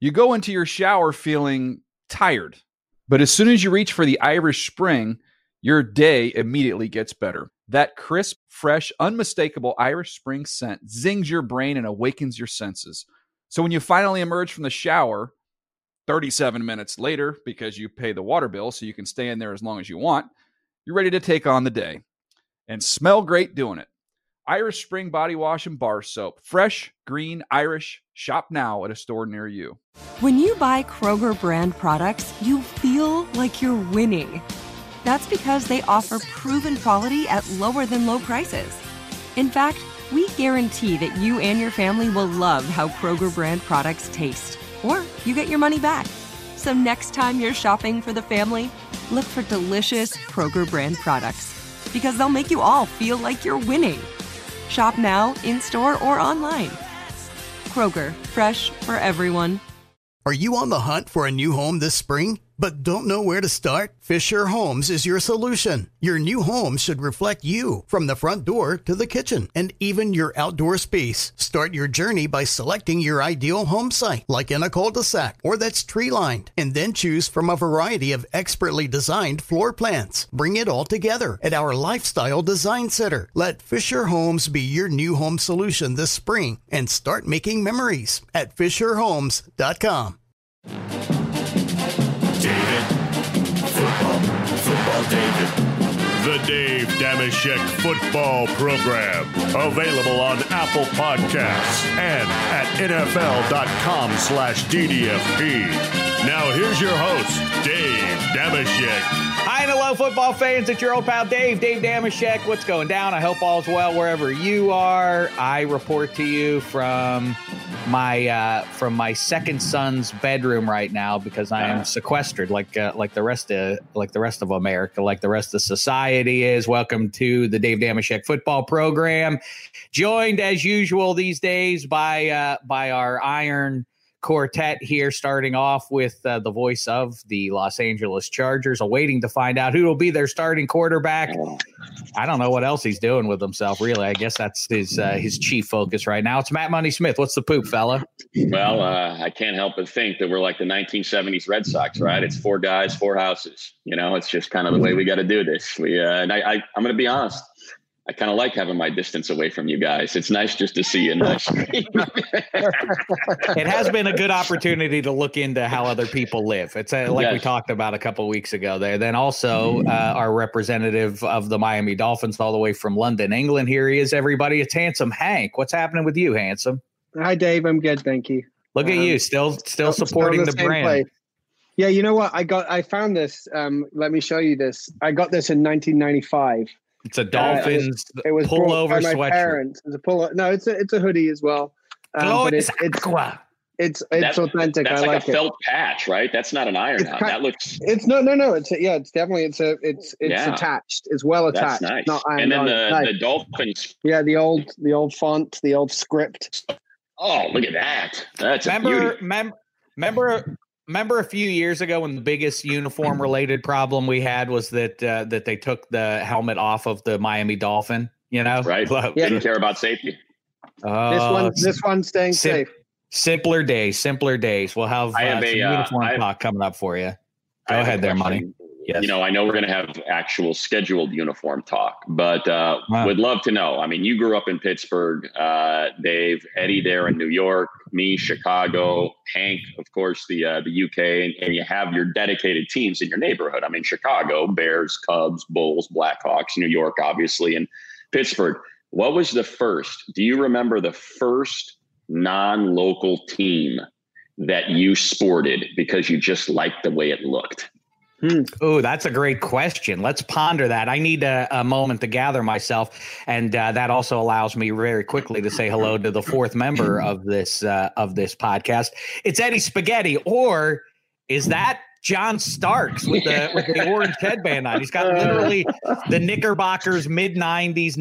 You go into your shower feeling tired, but as soon as you reach for the Irish Spring, your day immediately gets better. That crisp, fresh, unmistakable Irish Spring scent zings your brain and awakens your senses. So when you finally emerge from the shower 37 minutes later, because you pay the water bill so you can stay in there as long as you want, you're ready to take on the day and smell great doing it. Irish Spring Body Wash and Bar Soap. Fresh, green, Irish. Shop now at a store near you. When you buy Kroger brand products, you feel like you're winning. That's because they offer proven quality at lower than low prices. In fact, we guarantee that you and your family will love how Kroger brand products taste, or you get your money back. So next time you're shopping for the family, look for delicious Kroger brand products, because they'll make you all feel like you're winning. Shop now, in-store, or online. Kroger, fresh for everyone. Are you on the hunt for a new home this spring, but don't know where to start? Fisher Homes is your solution. Your new home should reflect you, from the front door to the kitchen, and even your outdoor space. Start your journey by selecting your ideal home site, like in a cul-de-sac or that's tree-lined, and then choose from a variety of expertly designed floor plans. Bring it all together at our Lifestyle Design Center. Let Fisher Homes be your new home solution this spring and start making memories at FisherHomes.com. Football David. The Dave Dameshek Football Program. Available on Apple Podcasts and at NFL.com/DDFP. Now here's your host, Dave Dameshek. Hi and hello, football fans. It's your old pal Dave Dameshek. What's going down? I hope all's well wherever you are. I report to you from my second son's bedroom right now because I am sequestered like the rest of America, like the rest of society is. Welcome to the Dave Dameshek Football Program, joined as usual these days by our Iron Quartet here, starting off with the voice of the Los Angeles Chargers, awaiting to find out who will be their starting quarterback. I don't know what else he's doing with himself, really. I guess that's his chief focus right now. It's Matt Money Smith. What's the poop, fella? Well, I can't help but think that we're like the 1970s Red Sox, right? It's 4 guys, 4 houses. You know, it's just kind of the way we got to do this. I'm going to be honest. I kind of like having my distance away from you guys. It's nice just to see you in my screen. It has been a good opportunity to look into how other people live. It's like we talked about a couple of weeks ago there. Then also our representative of the Miami Dolphins all the way from London, England. Here he is, everybody. It's Handsome Hank. What's happening with you, Handsome? Hi, Dave. I'm good. Thank you. Look at you. Still supporting the brand. Place. Yeah. You know what? I found this. Let me show you this. I got this in 1995. It's a Dolphins it was pullover by my sweatshirt. Parents. It's a pullover. No, it's a hoodie as well. But it's authentic. That's I like a it. felt patch, right? That's not an iron out. That looks. It's no. It's definitely it's attached. It's well attached. That's nice. Not iron. And then the Dolphins. Yeah, the old font, the old script. Oh, look at that! That's Remember a few years ago when the biggest uniform related problem we had was that they took the helmet off of the Miami Dolphin, you know? Right. Yeah. Didn't care about safety. This one's staying safe. Simpler days. We'll have some uniform talk coming up for you. Go ahead there, Money. Yes. You know, I know we're going to have actual scheduled uniform talk, but would love to know. I mean, you grew up in Pittsburgh, Dave, Eddie there in New York, me, Chicago, Hank, of course, the UK, and you have your dedicated teams in your neighborhood. I mean, Chicago, Bears, Cubs, Bulls, Blackhawks, New York, obviously, and Pittsburgh. What was the first? Do you remember the first non-local team that you sported because you just liked the way it looked? Oh, that's a great question. Let's ponder that. I need a moment to gather myself. And that also allows me very quickly to say hello to the fourth member of this podcast. It's Eddie Spaghetti, or is that John Starks with the orange headband on? He's got literally the Knickerbockers mid-90s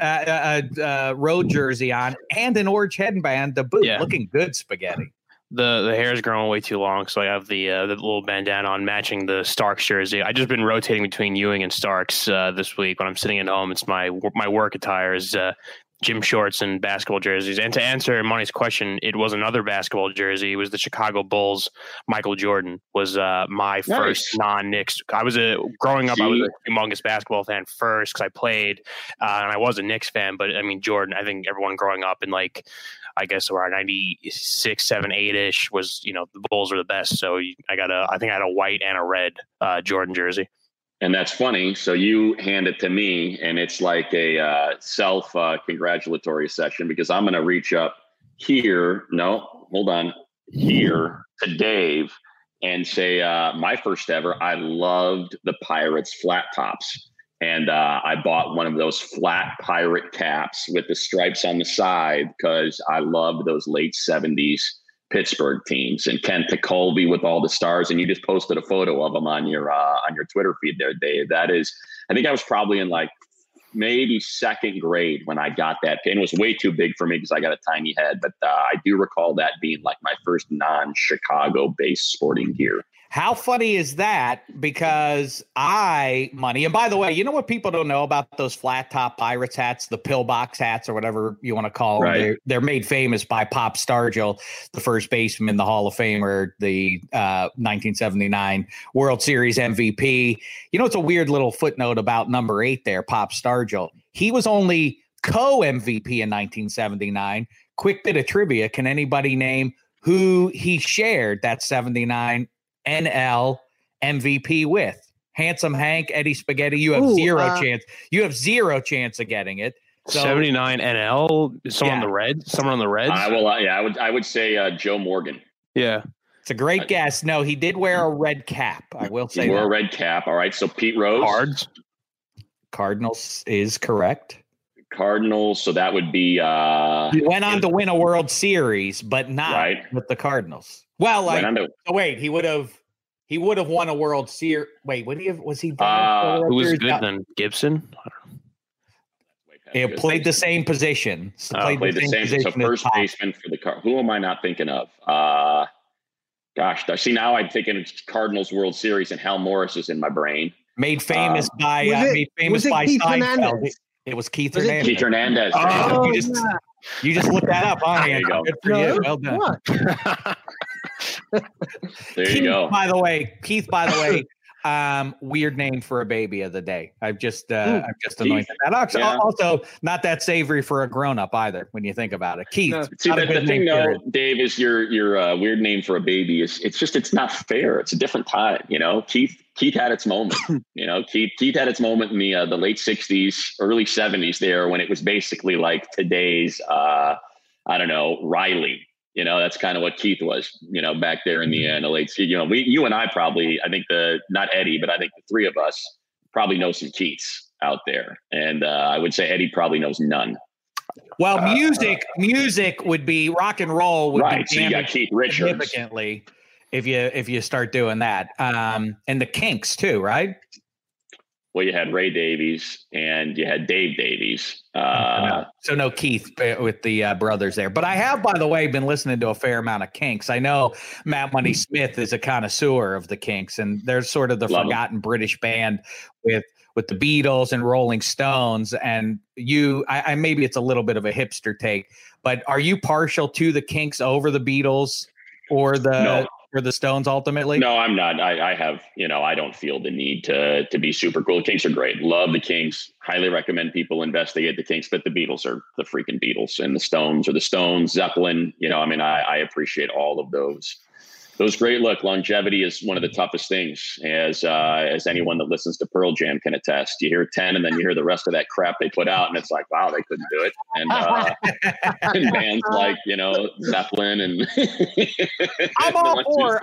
road jersey on and an orange headband to boot. Yeah. Looking good, Spaghetti. The hair is growing way too long, so I have the little bandana on matching the Starks jersey. I've just been rotating between Ewing and Starks this week. When I'm sitting at home, it's my work attire is gym shorts and basketball jerseys. And to answer Money's question, it was another basketball jersey. It was the Chicago Bulls. Michael Jordan was my first non-Knicks. Growing up, I was a humongous basketball fan first because I played, and I was a Knicks fan. But I mean, Jordan, I think everyone growing up in like, I guess around 96, 7, 8-ish was, the Bulls were the best. So I think I had a white and a red Jordan jersey. And that's funny. So you hand it to me, and it's like a self-congratulatory session, because I'm going to reach up here. No, hold on. Here to Dave and say, my first ever, I loved the Pirates flat tops. And I bought one of those flat pirate caps with the stripes on the side because I loved those late 70s Pittsburgh teams, and Ken Tekulve with all the stars. And you just posted a photo of them on your Twitter feed there, Dave. That is, I think I was probably in like maybe second grade when I got that pin. It was way too big for me because I got a tiny head, but I do recall that being like my first non-Chicago based sporting gear. How funny is that? Because Money, and by the way, you know what people don't know about those flat top Pirates hats, the pillbox hats or whatever you want to call them? Right. They're made famous by Pop Stargell, the first baseman, the Hall of Famer, the 1979 World Series MVP. It's a weird little footnote about number 8 there, Pop Stargell. He was only co-MVP in 1979. Quick bit of trivia. Can anybody name who he shared that 79 NL MVP with? Handsome Hank, Eddie Spaghetti. You have zero chance. You have zero chance of getting it. So, 79 NL. Someone on the Reds. Someone on the Reds. I would say Joe Morgan. Yeah, it's a great guess. No, he did wear a red cap. I will say he wore a red cap. All right. So Pete Rose. Cardinals is correct. Cardinals. So that would be. He went on to win a World Series, but not with the Cardinals. Well, he would have won a World Series. Wait, was he? Who was good then? Gibson. He played the same position. Played the same position. So first baseman for the Cardinals. Who am I not thinking of? See, now I'm thinking it's Cardinals World Series, and Hal Morris is in my brain. Made famous by Keith Seinfeld. It was Keith Hernandez. Keith Hernandez. Oh, you just looked that up. There you go. Good for you. Well done. There you go. Keith, by the way, weird name for a baby of the day. I've just anointed that. Also, not that savory for a grown-up either when you think about it. Keith. No. See, the thing though, Dave, is your weird name for a baby is it's not fair. It's a different time. Keith had its moment. Keith had its moment in the late 60s, early 70s there, when it was basically like today's Riley. That's kind of what Keith was, back there in the late. You and I probably, I think not Eddie, but I think the three of us probably know some Keiths out there. And I would say Eddie probably knows none. Well, music would be rock and roll. Would right. Be so you got Keith Richards. Significantly if you start doing that. And the Kinks too, right? Well, you had Ray Davies and you had Dave Davies. So no Keith with the brothers there. But I have, by the way, been listening to a fair amount of Kinks. I know Matt Money Smith is a connoisseur of the Kinks, and they're sort of the forgotten British band with the Beatles and Rolling Stones. And I maybe it's a little bit of a hipster take, but are you partial to the Kinks over the Beatles or the Stones ultimately? No, I'm not. I have, I don't feel the need to be super cool. The Kinks are great. Love the Kinks. Highly recommend people investigate the Kinks, but the Beatles are the freaking Beatles, and the Stones are the Stones, Zeppelin. I appreciate all of those great. Look, longevity is one of the toughest things, as anyone that listens to Pearl Jam can attest. You hear 10 and then you hear the rest of that crap they put out, and it's like, wow, they couldn't do it. And bands like, Zeppelin and I'm all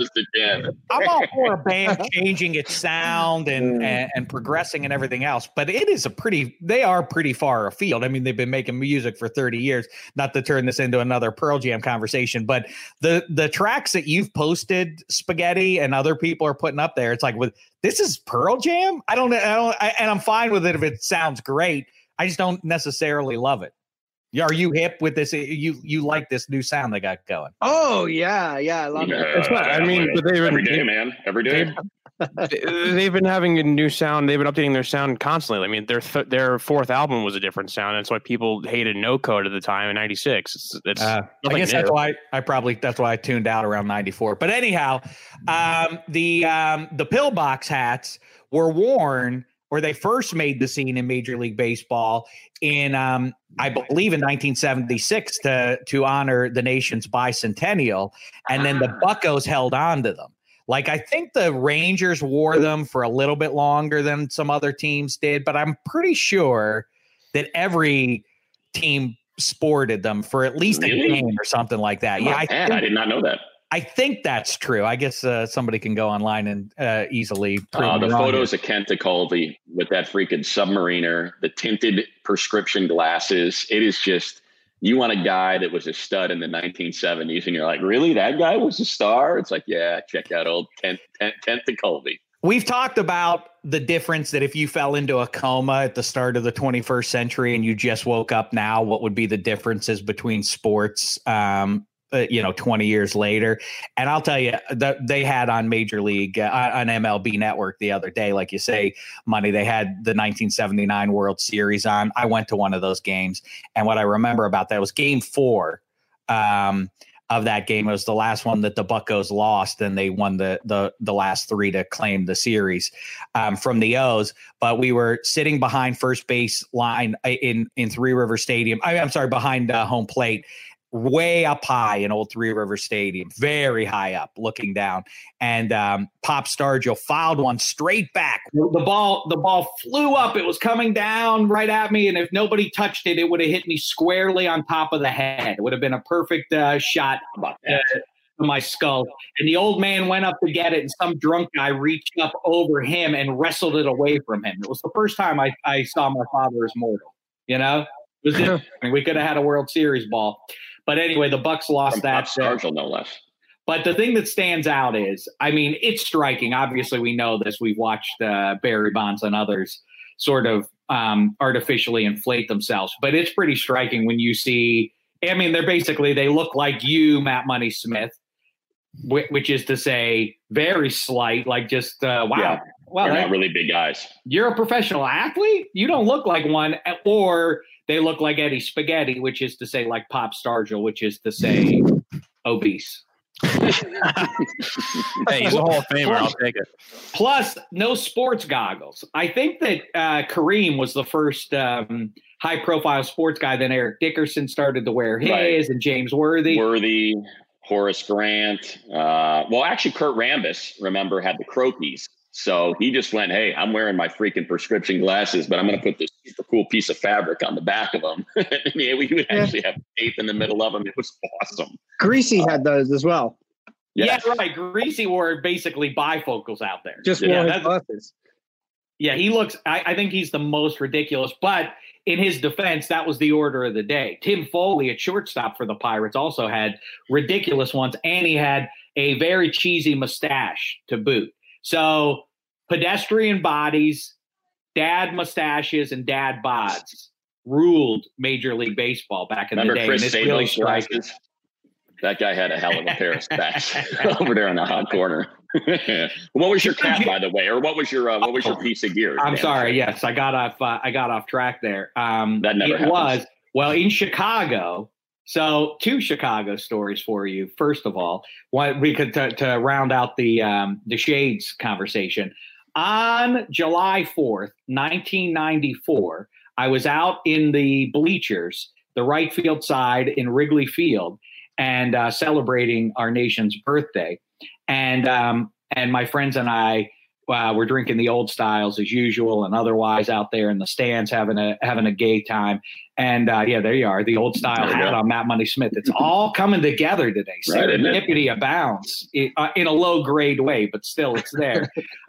for a band changing its sound and progressing and everything else, but they are pretty far afield. I mean, they've been making music for 30 years, not to turn this into another Pearl Jam conversation, but the tracks that you've posted, Spaghetti, and other people are putting up there, it's like, this is Pearl Jam. I don't and I'm fine with it if it sounds great. I just don't necessarily love it. Are you hip with this? You like this new sound they got going? Oh yeah, I love it. But every day, man, every day. They've been having a new sound. They've been updating their sound constantly. I mean, their fourth album was a different sound. That's why people hated No Code at the time in '96. I guess that's why I tuned out around '94. But anyhow, the pillbox hats were worn, or they first made the scene in Major League Baseball in I believe in 1976 to honor the nation's bicentennial, and then the Buccos held on to them. Like, I think the Rangers wore them for a little bit longer than some other teams did, but I'm pretty sure that every team sported them for at least a game or something like that. I did not know that. I think that's true. I guess somebody can go online and easily prove the photos of Kent DeColvey with that freaking submariner, the tinted prescription glasses. It is just, you want a guy that was a stud in the 1970s, and you're like, really? That guy was a star? It's like, yeah, check out old Kent DeColvey. We've talked about the difference that if you fell into a coma at the start of the 21st century and you just woke up now, what would be the differences between sports 20 years later. And I'll tell you that they had on Major League, on MLB Network the other day, like you say, Money, they had the 1979 World Series on. I went to one of those games. And what I remember about that was Game 4 of that game. It was the last one that the Buccos lost, and they won the last 3 to claim the series from the O's. But we were sitting behind first base line in Three River Stadium. I'm sorry, behind home plate, way up high in old Three River Stadium, very high up looking down. And Pop Stargell fouled one straight back. The ball flew up. It was coming down right at me. And if nobody touched it, it would have hit me squarely on top of the head. It would have been a perfect shot to my skull. And the old man went up to get it, and some drunk guy reached up over him and wrestled it away from him. It was the first time I saw my father as mortal. You know, it was I mean, we could have had a World Series ball. But anyway, the Bucks lost that. Stargell, no less. But the thing that stands out is, I mean, it's striking. Obviously, we know this. We've watched Barry Bonds and others sort of artificially inflate themselves. But it's pretty striking when you see, I mean, they look like you, Matt Money Smith, which is to say very slight, like just, wow. Yeah. Well, they're not really big guys. You're a professional athlete? You don't look like one. Or they look like Eddie Spaghetti, which is to say like Pop Stargell, which is to say obese. Hey, he's a Hall of Famer. I'll take it. Plus, no sports goggles. I think that Kareem was the first high-profile sports guy. Then Eric Dickerson started to wear his, right. And James Worthy. Horace Grant. Well, actually, Kurt Rambis, remember, had the Crokies. So he just went, hey, I'm wearing my freaking prescription glasses, but I'm going to put this super cool piece of fabric on the back of them. I mean, we would actually have tape in the middle of them. It was awesome. Greasy had those as well. Yes. Yeah, right. Greasy wore basically bifocals out there. Just wore his glasses. Yeah, he looks – I think he's the most ridiculous. But in his defense, that was the order of the day. Tim Foley at shortstop for the Pirates also had ridiculous ones, and he had a very cheesy mustache to boot. So pedestrian bodies, dad mustaches, and dad bods ruled Major League Baseball back in the day. Chris Sable's glasses? That guy had a hell of a pair of specs over there in the hot corner. What was your cap, by the way, or what was your piece of gear? I'm sorry. Yes, I got off track there. That never happens. Well, in Chicago. So 2 Chicago stories for you. First of all, we could to round out the Shades conversation. On July 4th, 1994, I was out in the bleachers, the right field side in Wrigley Field, and celebrating our nation's birthday. And my friends and I were drinking the old styles as usual, and otherwise out there in the stands having a gay time. And there you are, the old style hat on Matt Money Smith. It's all coming together today. Serendipity abounds in a low grade way, but still it's there.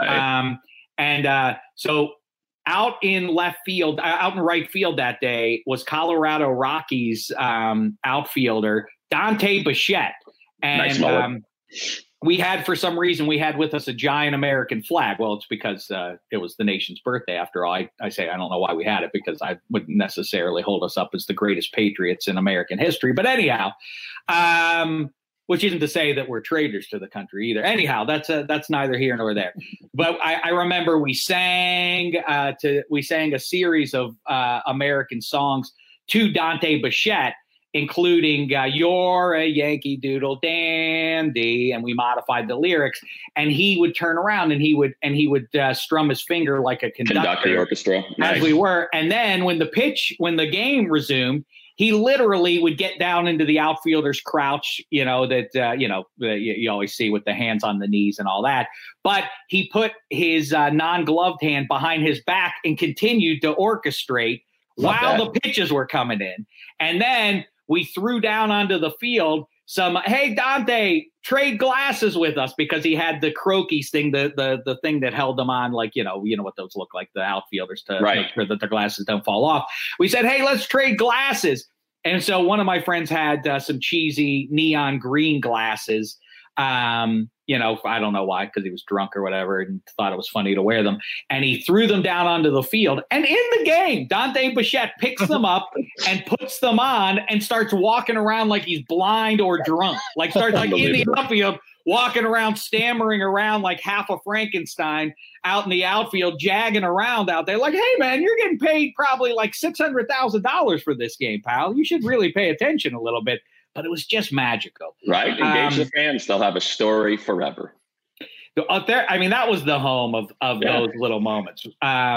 So out in right field that day was Colorado Rockies outfielder Dante Bichette. And nice we had, for some reason, with us a giant American flag. Well, it's because it was the nation's birthday. After all, I say I don't know why we had it, because I wouldn't necessarily hold us up as the greatest patriots in American history. But anyhow, which isn't to say that we're traitors to the country either. Anyhow, that's neither here nor there. But I remember we sang a series of American songs to Dante Bichette, including "You're a Yankee Doodle Dandy," and we modified the lyrics. And he would turn around and he would strum his finger like a conductor the orchestra, as we were. And then when the game resumed, he literally would get down into the outfielder's crouch, you always see with the hands on the knees and all that. But he put his non-gloved hand behind his back and continued to orchestrate while the pitches were coming in. And then we threw down onto the field some, "Hey, Dante, trade glasses with us," because he had the croquis thing, the thing that held them on, like, you know what those look like, the outfielders, to make sure that their glasses don't fall off. We said, "Hey, let's trade glasses." And so one of my friends had some cheesy neon green glasses. I don't know why, because he was drunk or whatever and thought it was funny to wear them. And he threw them down onto the field. And in the game, Dante Bichette picks them up and puts them on and starts walking around like he's blind or drunk. Like starts like in the outfield, walking around, stammering around like half a Frankenstein out in the outfield, jagging around out there. Like, "Hey, man, you're getting paid probably like $600,000 for this game, pal. You should really pay attention a little bit." But it was just magical. Right. Engage the fans. They'll have a story forever. Out there, I mean, that was the home of those little moments.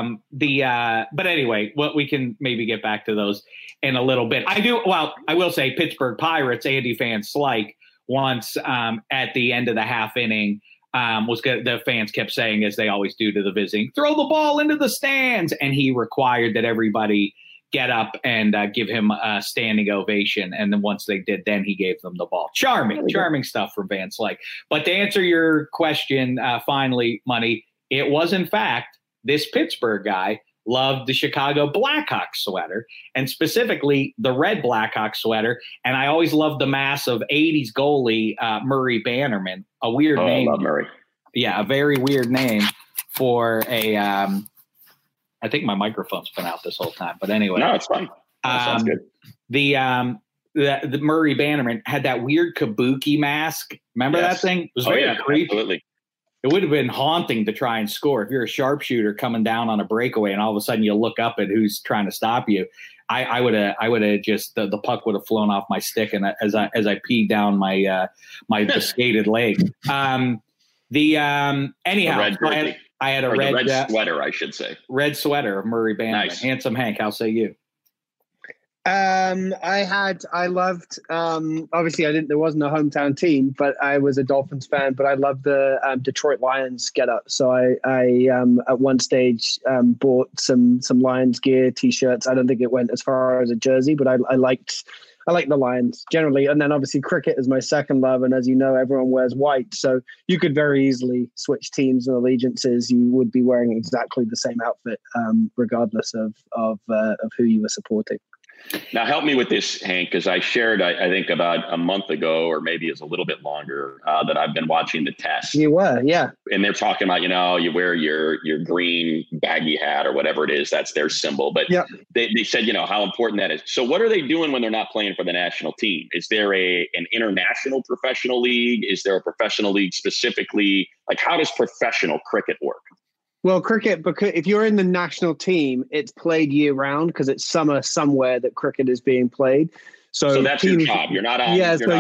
But anyway, we can maybe get back to those in a little bit. I will say Pittsburgh Pirates, Andy Van Slyke, once at the end of the half inning, the fans kept saying, as they always do to the visiting, "Throw the ball into the stands." And he required that everybody get up and give him a standing ovation. And then once they did, then he gave them the ball. Charming stuff from Van Slyke. But to answer your question, finally, Money, it was in fact this Pittsburgh guy loved the Chicago Blackhawks sweater, and specifically the red Blackhawks sweater. And I always loved the mass of 80s goalie Murray Bannerman, a weird name. I love Murray. Yeah, a very weird name for a I think my microphone's been out this whole time, but anyway. No, it's fine. That sounds good. The Murray Bannerman had that weird kabuki mask. Remember that thing? It was very creepy. Absolutely. It would have been haunting to try and score. If you're a sharpshooter coming down on a breakaway and all of a sudden you look up at who's trying to stop you, I would have just the puck would have flown off my stick, and as I peed down my skated leg. Anyhow, I had a red sweater, I should say. Red sweater of Murray Bannerman. Nice. Handsome Hank, how say you? I loved, obviously there wasn't a hometown team, but I was a Dolphins fan, but I loved the Detroit Lions get up. So I at one stage bought some Lions gear, t-shirts. I don't think it went as far as a jersey, but I liked the Lions generally. And then obviously cricket is my second love. And as you know, everyone wears white. So you could very easily switch teams and allegiances. You would be wearing exactly the same outfit, regardless of who you were supporting. Now, help me with this, Hank, because I shared, I think about a month ago, or maybe it's a little bit longer, that I've been watching the test. You were, yeah. And they're talking about, you wear your green baggy hat or whatever it is. That's their symbol. But they said, how important that is. So what are they doing when they're not playing for the national team? Is there an international professional league? Is there a professional league specifically? Like, how does professional cricket work? Well, cricket, because if you're in the national team, it's played year round because it's summer somewhere that cricket is being played. So that's your job. You're not on.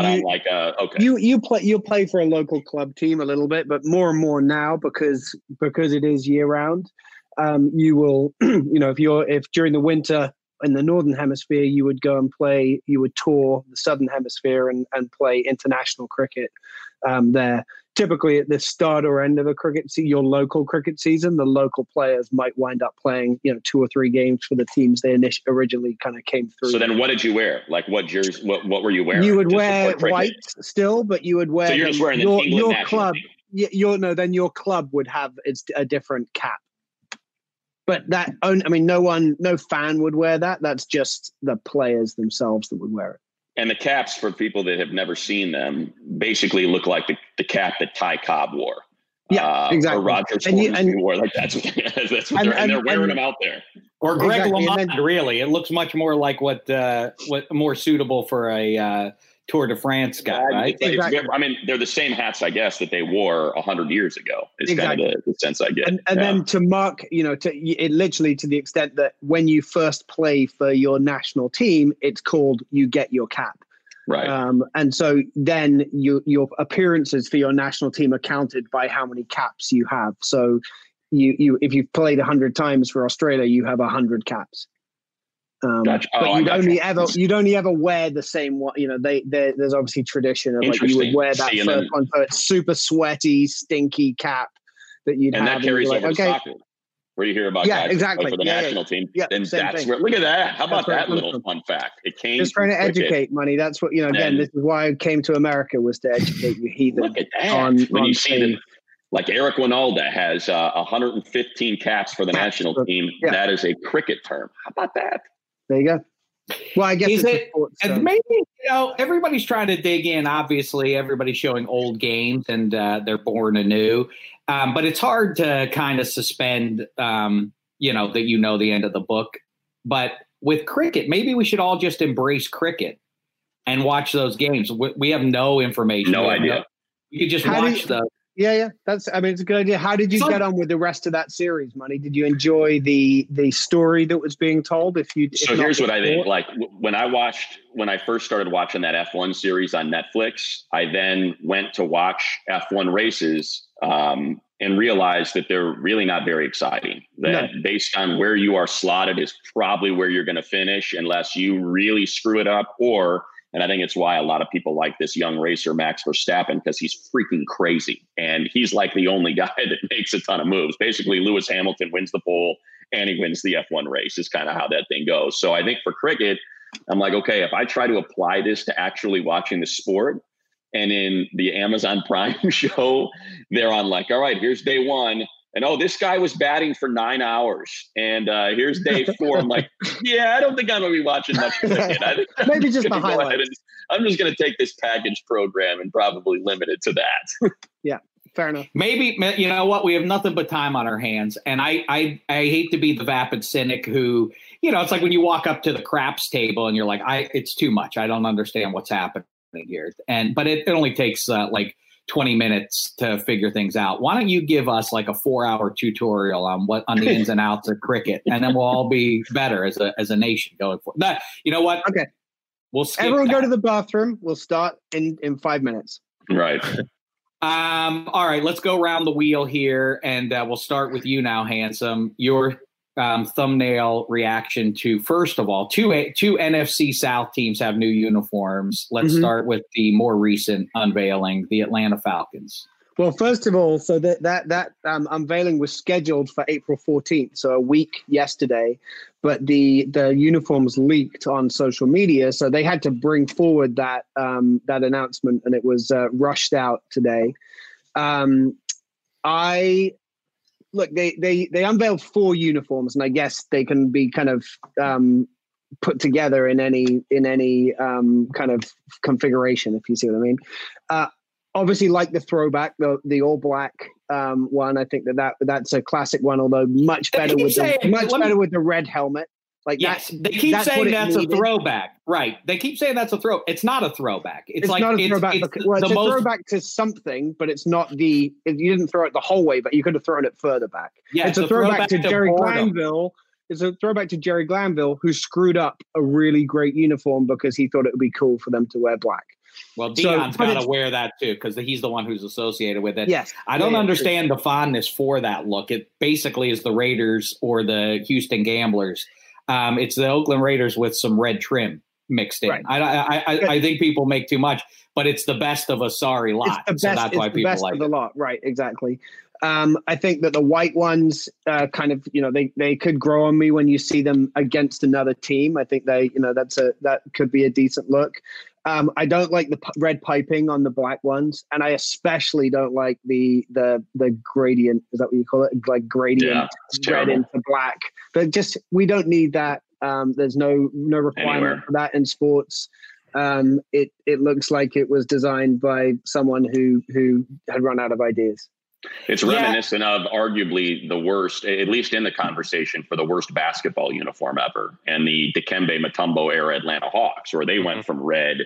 You'll play for a local club team a little bit, but more and more now because it is year round. You will, if during the winter in the Northern Hemisphere, you would go and play. You would tour the Southern Hemisphere and play international cricket there. Typically at the start or end of a your local cricket season, the local players might wind up playing, 2 or 3 games for the teams they originally kind of came through. So then what did you wear? Like what jersey, what were you wearing? You would wear white still, but you would wear. So you're just wearing your club. Then your club would have a different cap. But no fan would wear that. That's just the players themselves that would wear it. And the caps, for people that have never seen them, basically look like the cap that Ty Cobb wore. Yeah, exactly. Or Roger Scorsese wore. Like that's what they're wearing them out there. Or Greg LeMond, really. It looks much more like what more suitable for a Tour de France guy, right? Exactly. I mean, they're the same hats, I guess, that they wore 100 years ago. Is kind of the sense I get. And then to mark, it literally to the extent that when you first play for your national team, it's called you get your cap. Right. And so then your appearances for your national team are counted by how many caps you have. So you if you've played 100 times for Australia, you have 100 caps. Gotcha. But you'd only ever wear the same one. There's obviously tradition of like you would wear that first one, so it's super sweaty, stinky cap that you'd have. And that carries over to soccer, where you hear about guys exactly for the national team. Yeah, and that's thing. Where. Look at that. How about that little fun fact? It came just trying to educate, Money. That's what Again, this is why I came to America, was to educate you heathen. Look at that. When you see that. Like Eric Winalda has 115 caps for the national team. Yeah. That is a cricket term. How about that? There you go. Well, I guess maybe everybody's trying to dig in. Obviously, everybody's showing old games and they're born anew. But it's hard to kind of suspend, that the end of the book. But with cricket, maybe we should all just embrace cricket and watch those games. We have no information. No idea. You could just watch those. Yeah. It's a good idea. How did you get on with the rest of that series, Money? Did you enjoy the story that was being told? Here's what I think. Like when I first started watching that F1 series on Netflix, I then went to watch F1 races and realized that they're really not very exciting. That based on where you are slotted is probably where you're going to finish unless you really screw it up and I think it's why a lot of people like this young racer, Max Verstappen, because he's freaking crazy. And he's like the only guy that makes a ton of moves. Basically, Lewis Hamilton wins the pole and he wins the F1 race is kind of how that thing goes. So I think for cricket, I'm like, okay, if I try to apply this to actually watching the sport, and in the Amazon Prime show, they're on like, all right, here's day one. And, this guy was batting for 9 hours. And here's day 4. I'm like, I don't think I'm going to be watching much cricket. Maybe just the highlights. I'm just going to take this package program and probably limit it to that. Yeah, fair enough. Maybe, you know what? We have nothing but time on our hands. And I hate to be the vapid cynic who, it's like when you walk up to the craps table and you're like, it's too much. I don't understand what's happening here. But it only takes 20 minutes to figure things out. Why don't you give us like a 4-hour tutorial on the ins and outs of cricket, and then we'll all be better as a nation going forward. That, you know what? Okay. We'll skip Everyone that. Go to the bathroom. We'll start in 5 minutes. Right. All right, let's go around the wheel here, and we'll start with you now, Handsome. Your thumbnail reaction to, first of all, two NFC South teams have new uniforms. Let's start with the more recent unveiling, the Atlanta Falcons. Well, first of all, so that unveiling was scheduled for April 14th, so a week yesterday, but the uniforms leaked on social media, so they had to bring forward that announcement, and it was rushed out today. Look, they unveiled 4 uniforms, and I guess they can be kind of put together in any kind of configuration, if you see what I mean. Obviously, like the throwback, the all black one, I think that's a classic one. Although much better with the red helmet. Like yes, they keep saying that's a throwback, right? They keep saying that's a throw. It's not a throwback. It's like not a throwback. It's a throwback to something, but it's not you didn't throw it the whole way, but you could have thrown it further back. Yeah, it's a throwback to Jerry Glanville. It's a throwback to Jerry Glanville, who screwed up a really great uniform because he thought it would be cool for them to wear black. Well, Dion's got to wear that too because he's the one who's associated with it. Yes, I don't understand the fondness for that look. It basically is the Raiders or the Houston Gamblers. It's the Oakland Raiders with some red trim mixed in. Right. I think people make too much, but it's the best of a sorry lot. It's the best, so that's why people like it. The lot, right? Exactly. I think that the white ones kind of, they could grow on me when you see them against another team. I think that could be a decent look. I don't like the red piping on the black ones, and I especially don't like the gradient. Is that what you call it? Like gradient red into black. But we don't need that. There's no requirement for that in sports. It looks like it was designed by someone who had run out of ideas. It's reminiscent of arguably the worst, at least in the conversation, for the worst basketball uniform ever, and the Dikembe Mutombo era Atlanta Hawks, where they went from red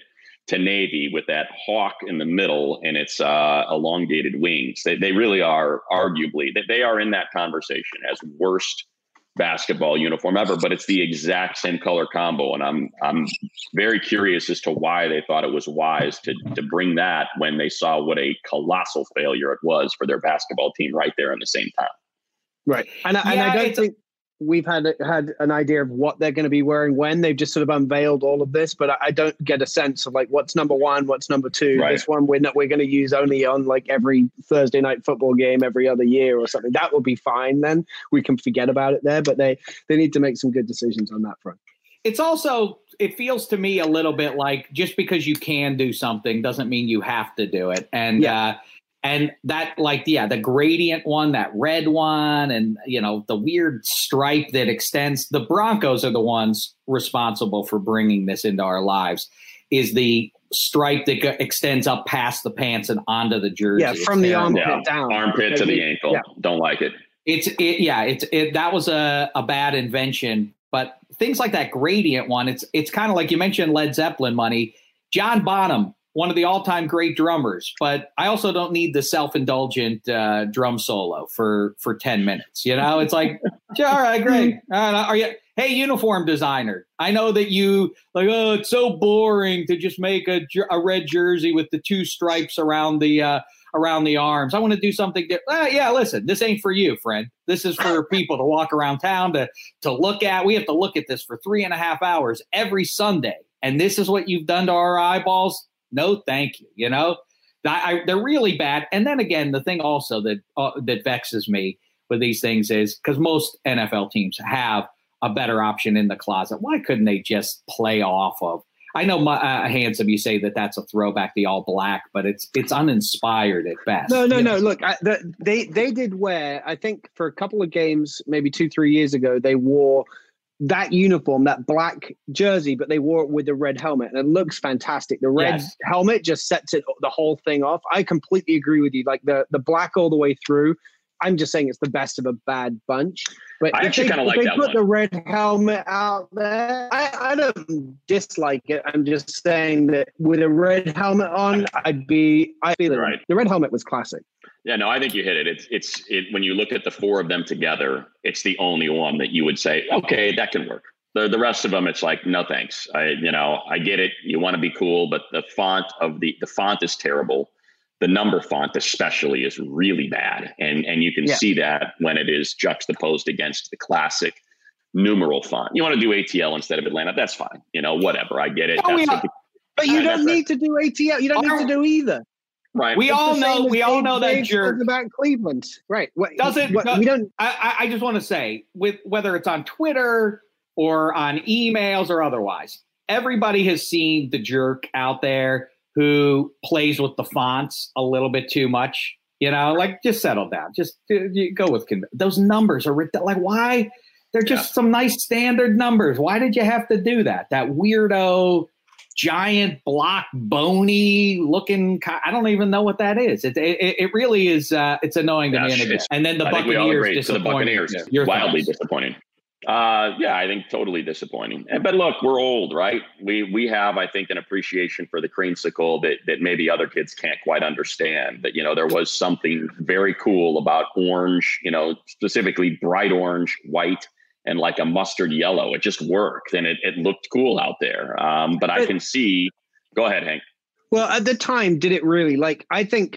to navy with that hawk in the middle and its elongated wings. They really are arguably they are in that conversation as worst basketball uniform ever, but it's the exact same color combo. And I'm very curious as to why they thought it was wise to bring that when they saw what a colossal failure it was for their basketball team right there in the same time. Right. And I don't think we've had an idea of what they're going to be wearing when. They've just sort of unveiled all of this, but I don't get a sense of like what's number one, what's number two. Right. This one we're going to use only on like every Thursday night football game every other year or something. That will be fine. Then we can forget about it there, but they need to make some good decisions on that front. It's also, it feels to me a little bit like just because you can do something doesn't mean you have to do it. And and that, like, the gradient one, that red one, and, the weird stripe that extends. The Broncos are the ones responsible for bringing this into our lives, is the stripe that extends up past the pants and onto the jersey. Yeah, from the armpit down. Armpit to the ankle. Yeah. Don't like it. That was a bad invention. But things like that gradient one, it's kind of like you mentioned Led Zeppelin money. John Bonham, one of the all-time great drummers, but I also don't need the self-indulgent drum solo for 10 minutes. It's like, all right, great. Hey, uniform designer, I know that you it's so boring to just make a red jersey with the two stripes around the arms. I want to do something different. Listen, this ain't for you, friend. This is for people to walk around town to look at. We have to look at this for 3.5 hours every Sunday. And this is what you've done to our eyeballs? No, thank you. They're really bad. And then again, the thing also that vexes me with these things is because most NFL teams have a better option in the closet. Why couldn't they just play off of? I know, Handsome, you say that's a throwback, the all black, but it's uninspired at best. No. Look, they did wear, I think for a couple of games, maybe 2-3 years ago, they wore that uniform, that black jersey, but they wore it with the red helmet, and it looks fantastic. The red helmet just sets the whole thing off. I completely agree with you. Like the black all the way through. I'm just saying it's the best of a bad bunch. But I actually kind of like that one. They put the red helmet out there. I don't dislike it. I'm just saying that with a red helmet on, I feel it. Right. The red helmet was classic. Yeah, no, I think you hit it. It's when you look at the four of them together, it's the only one that you would say, okay, that can work. The rest of them, it's like, no, thanks. I get it. You want to be cool, but the font is terrible. The number font especially is really bad. And you can see that when it is juxtaposed against the classic numeral font. You want to do ATL instead of Atlanta, that's fine. Whatever. I get it. But you don't need to do ATL. You don't need to do either. Right. We all know that jerk about Cleveland. Right. We don't. I just want to say, with whether it's on Twitter or on emails or otherwise, everybody has seen the jerk out there who plays with the fonts a little bit too much. Just settle down. Just go with those numbers are like, why? They're just some nice standard numbers. Why did you have to do that? That weirdo giant block bony looking. I don't even know what that is. It really is. It's annoying to me. And then the Buccaneers disappointing. Wildly disappointing. I think totally disappointing. But look, we're old, right? We have, I think, an appreciation for the creamsicle that maybe other kids can't quite understand. That there was something very cool about orange. Specifically bright orange, white, and like a mustard yellow. It just worked, and it looked cool out there. But I can see. Go ahead, Hank. Well, at the time, did it really? Like, I think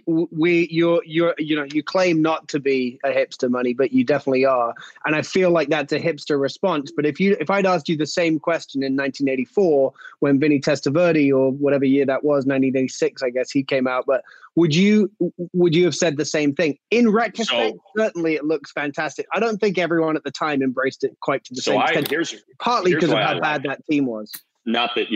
you claim not to be a hipster, Money, but you definitely are, and I feel like that's a hipster response. But if I'd asked you the same question in 1984 when Vinny Testaverde, or whatever year that was, 1986, I guess he came out, but would you have said the same thing? In retrospect, certainly it looks fantastic. I don't think everyone at the time embraced it quite to the same extent. Partly because of how bad that team was. Not that,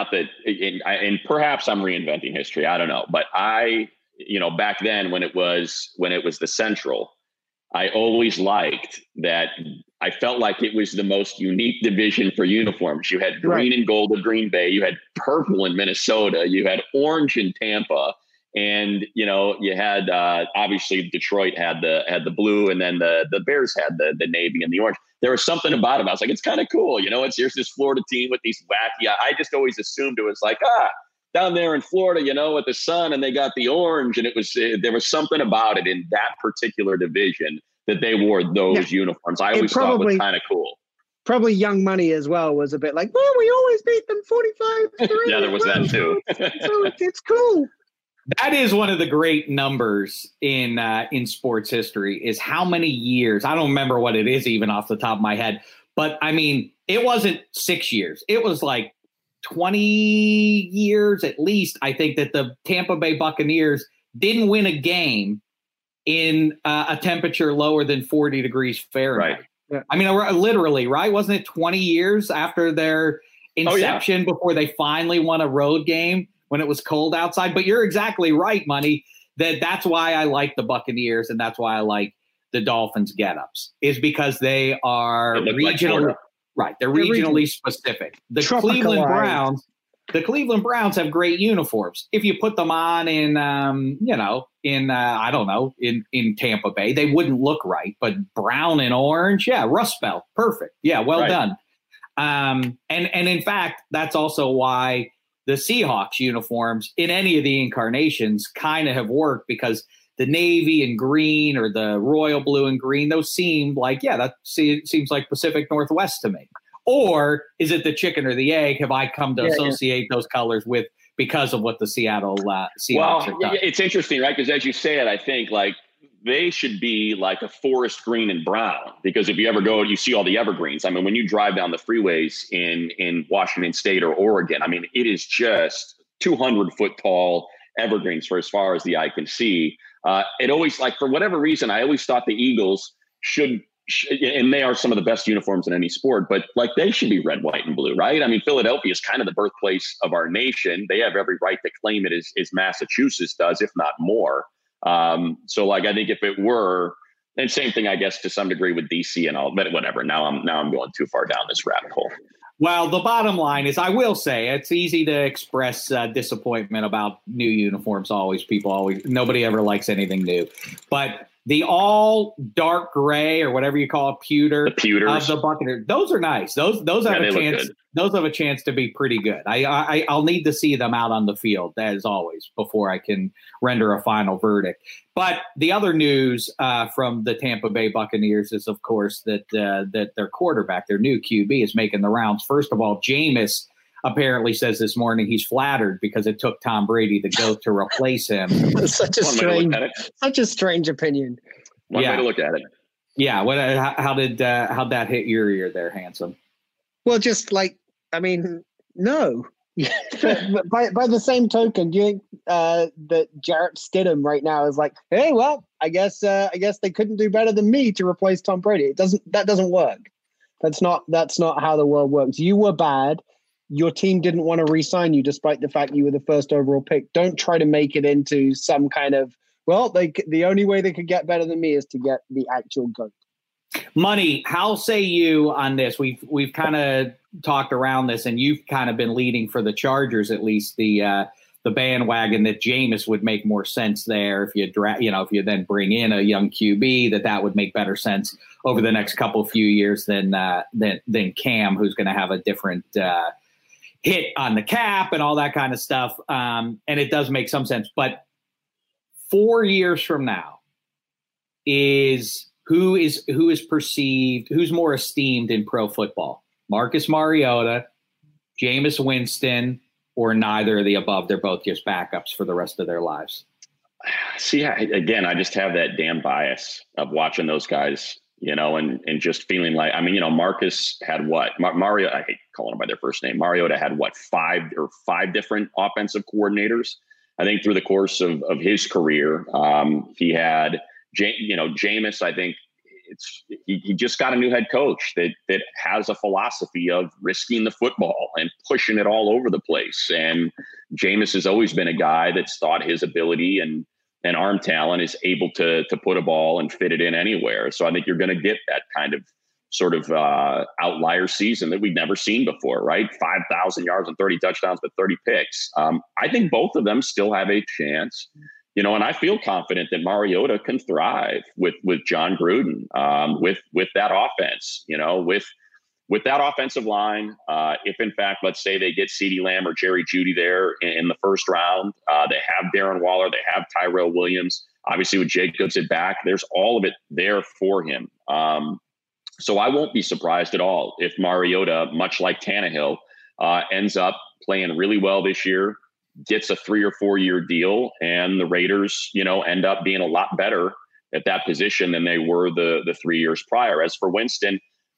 and perhaps I'm reinventing history. I don't know, but back then when it was the Central, I always liked that. I felt like it was the most unique division for uniforms. You had green and gold in Green Bay. You had purple in Minnesota. You had orange in Tampa. And, you had, obviously Detroit had the blue, and then the Bears had the navy and the orange. There was something about it. I was like, it's kind of cool. Here's this Florida team with these wacky, I just always assumed it was like, down there in Florida, with the sun, and they got the orange, and there was something about it in that particular division that they wore those uniforms. I always thought was kind of cool. Probably Young Money as well was a bit like, well, we always beat them 45-3. Yeah, there was that too. So it's cool. That is one of the great numbers in sports history, is how many years. I don't remember what it is even off the top of my head, but I mean, it wasn't 6 years. It was like 20 years at least. I think that the Tampa Bay Buccaneers didn't win a game in a temperature lower than 40 degrees Fahrenheit. Right. Yeah. I mean, literally, right? Wasn't it 20 years after their inception before they finally won a road game when it was cold outside? But you're exactly right, Money, that's why I like the Buccaneers, and that's why I like the Dolphins get-ups, is because they are regional. Right. They're regionally specific. The Cleveland Browns have great uniforms. If you put them on in Tampa Bay, they wouldn't look right. But brown and orange, Rust Belt, perfect. Yeah, well done. And in fact, that's also why the Seahawks uniforms in any of the incarnations kind of have worked, because the navy and green or the royal blue and green, those seem like, that seems like Pacific Northwest to me. Or is it the chicken or the egg? Have I come to associate those colors with because of what the Seattle Seahawks have done? It's interesting, right? Because as you say it, I think like they should be like a forest green and brown, because if you ever go, you see all the evergreens. I mean, when you drive down the freeways in Washington State or Oregon, I mean, it is just 200-foot tall evergreens for as far as the eye can see. It always, like, for whatever reason, I always thought the Eagles should, and they are some of the best uniforms in any sport, but like they should be red, white, and blue, right? I mean, Philadelphia is kind of the birthplace of our nation. They have every right to claim it as Massachusetts does, if not more. So like, I think if it were, and same thing, I guess, to some degree with DC and all, but whatever. Now I'm going too far down this rabbit hole. Well, the bottom line is, I will say it's easy to express disappointment about new uniforms. Nobody ever likes anything new, but the all dark gray or whatever you call it, pewter of the Buccaneers, those are nice. Those have a chance. Those have a chance to be pretty good. I'll need to see them out on the field, as always, before I can render a final verdict. But the other news from the Tampa Bay Buccaneers is, of course, that their quarterback, their new QB, is making the rounds. First of all, Jameis apparently says this morning he's flattered because it took Tom Brady the GOAT to replace him. Such a strange opinion. One way to look at it. Yeah. How'd that hit your ear there, handsome? Well, just like, I mean, no. But by the same token, do you think that Jarrett Stidham right now is like, hey, well, I guess they couldn't do better than me to replace Tom Brady? That doesn't work. That's not how the world works. You were bad. Your team didn't want to re-sign you despite the fact you were the first overall pick. Don't try to make it into some kind of, well, the only way they could get better than me is to get the actual GOAT. Money, how say you on this? We've kind of talked around this, and you've kind of been leading for the Chargers, at least the bandwagon, that Jameis would make more sense there if you then bring in a young QB, that would make better sense over the next few years than Cam, who's going to have a different hit on the cap and all that kind of stuff. And it does make some sense. But 4 years from now, who is perceived, who's more esteemed in pro football? Marcus Mariota, Jameis Winston, or neither of the above? They're both just backups for the rest of their lives. See, again, I just have that damn bias of watching those guys, and just feeling like, I mean, Marcus had what? Mario, I hate calling them by their first name. Mariota had what, five different offensive coordinators, I think, through the course of his career. He had, Jameis, I think he just got a new head coach that has a philosophy of risking the football and pushing it all over the place. And Jameis has always been a guy that's thought his ability and arm talent is able to put a ball and fit it in anywhere. So I think you're going to get that kind of sort of outlier season that we've never seen before, right? 5,000 yards and 30 touchdowns, but 30 picks. I think both of them still have a chance. And I feel confident that Mariota can thrive with John Gruden, with that offense, with with that offensive line, if in fact, let's say they get CeeDee Lamb or Jerry Jeudy there in the first round, they have Darren Waller, they have Tyrell Williams, obviously with Jacobs at back, there's all of it there for him. So I won't be surprised at all if Mariota, much like Tannehill, ends up playing really well this year, gets a 3 or 4 year deal, and the Raiders, end up being a lot better at that position than they were the 3 years prior. As for Winston,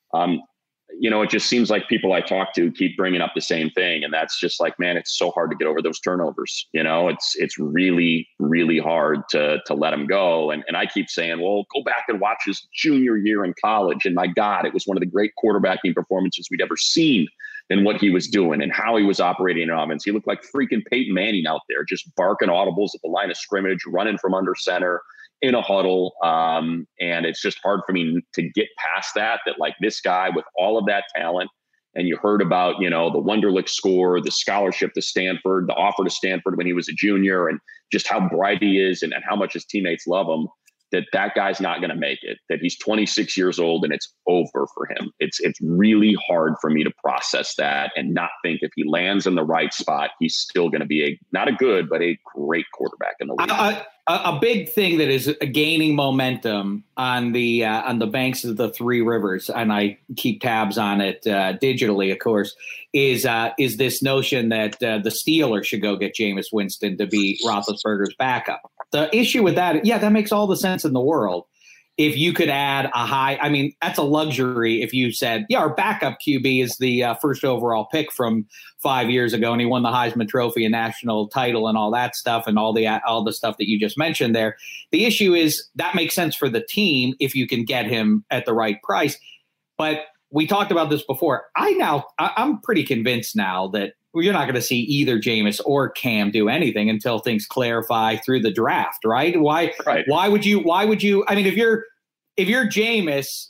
it just seems like people I talk to keep bringing up the same thing. And that's just like, man, it's so hard to get over those turnovers. It's really, really hard to let him go. And I keep saying, well, go back and watch his junior year in college. And my God, it was one of the great quarterbacking performances we'd ever seen in what he was doing and how he was operating in offense. He looked like freaking Peyton Manning out there, just barking audibles at the line of scrimmage, running from under center in a huddle. And it's just hard for me to get past that like this guy with all of that talent. And you heard about, the Wonderlic score, the scholarship to Stanford, the offer to Stanford when he was a junior, and just how bright he is and how much his teammates love him, that guy's not going to make it, that he's 26 years old and it's over for him. It's really hard for me to process that and not think if he lands in the right spot, he's still going to be not a good, but a great quarterback in the league. A big thing that is gaining momentum on the banks of the Three Rivers, and I keep tabs on it digitally, of course, is this notion that the Steelers should go get Jameis Winston to be Roethlisberger's backup. The issue with that, that makes all the sense in the world. If you could add that's a luxury. If you said, our backup QB is the first overall pick from 5 years ago, and he won the Heisman Trophy and national title and all that stuff, and all the stuff that you just mentioned there. The issue is that makes sense for the team if you can get him at the right price. But we talked about this before. I'm pretty convinced now that you're not going to see either Jameis or Cam do anything until things clarify through the draft, right? Why would you, if you're Jameis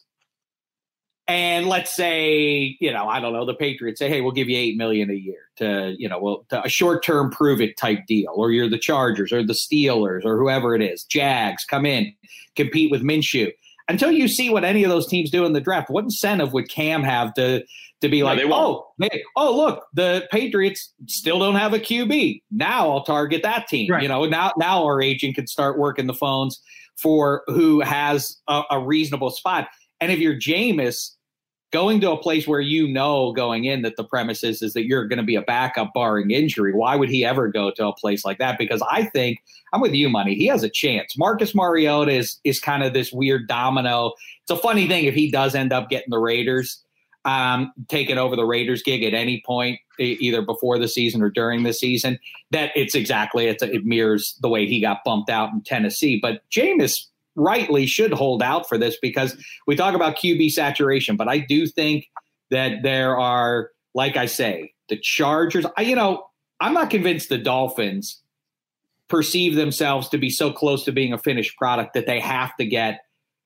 and let's say, I don't know, the Patriots say, hey, we'll give you $8 million a year to a short-term prove it type deal, or you're the Chargers or the Steelers or whoever it is, Jags, come in, compete with Minshew. Until you see what any of those teams do in the draft, what incentive would Cam have to be like, look, the Patriots still don't have a QB. Now I'll target that team. Right. Now our agent can start working the phones for who has a reasonable spot. And if you're Jameis, going to a place where going in that the premise is that you're going to be a backup barring injury, why would he ever go to a place like that? Because I think I'm with you, Money. He has a chance. Marcus Mariota is kind of this weird domino. It's a funny thing if he does end up getting the Raiders, taking over the Raiders gig at any point, either before the season or during the season, that it mirrors the way he got bumped out in Tennessee. But Jameis rightly should hold out for this because we talk about QB saturation, but I do think that there are, like I say, the Chargers. I'm not convinced the Dolphins perceive themselves to be so close to being a finished product that they have to get,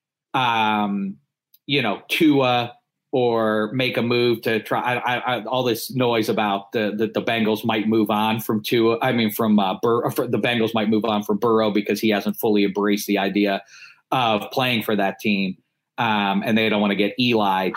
Tua or make a move to try. All this noise about the Bengals might move on from Tua. The Bengals might move on from Burrow because he hasn't fully embraced the idea of playing for that team, and they don't want to get Eli.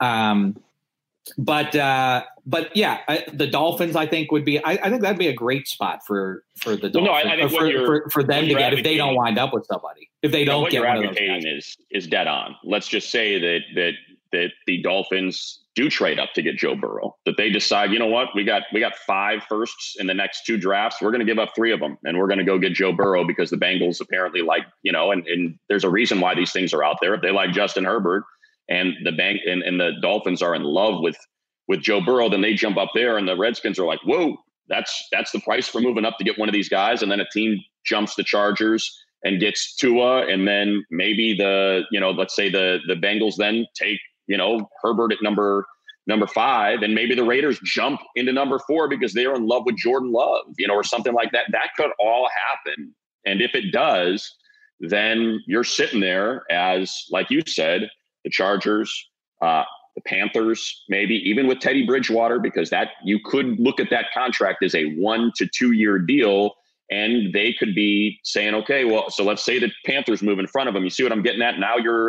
But the Dolphins, I think, would be. I think that'd be a great spot for the Dolphins. No, I think for them to get if they don't wind up with somebody. If they don't get one of those guys. is dead on. Let's just say that the Dolphins do trade up to get Joe Burrow, that they decide, you know what, we got 5 firsts in the next 2 drafts. We're going to give up 3 of them and we're going to go get Joe Burrow because the Bengals apparently like, and there's a reason why these things are out there. If they like Justin Herbert and the Dolphins are in love with Joe Burrow, then they jump up there and the Redskins are like, whoa, that's the price for moving up to get one of these guys. And then a team jumps the Chargers and gets Tua. And then maybe let's say the Bengals then take, Herbert at number 5, and maybe the Raiders jump into number 4 because they're in love with Jordan Love, or something like that. That could all happen. And if it does, then you're sitting there as, like you said, the Chargers, the Panthers, maybe even with Teddy Bridgewater, because that you could look at that contract as a 1 to 2 year deal. And they could be saying, okay, well, so let's say the Panthers move in front of them. You see what I'm getting at? Now you're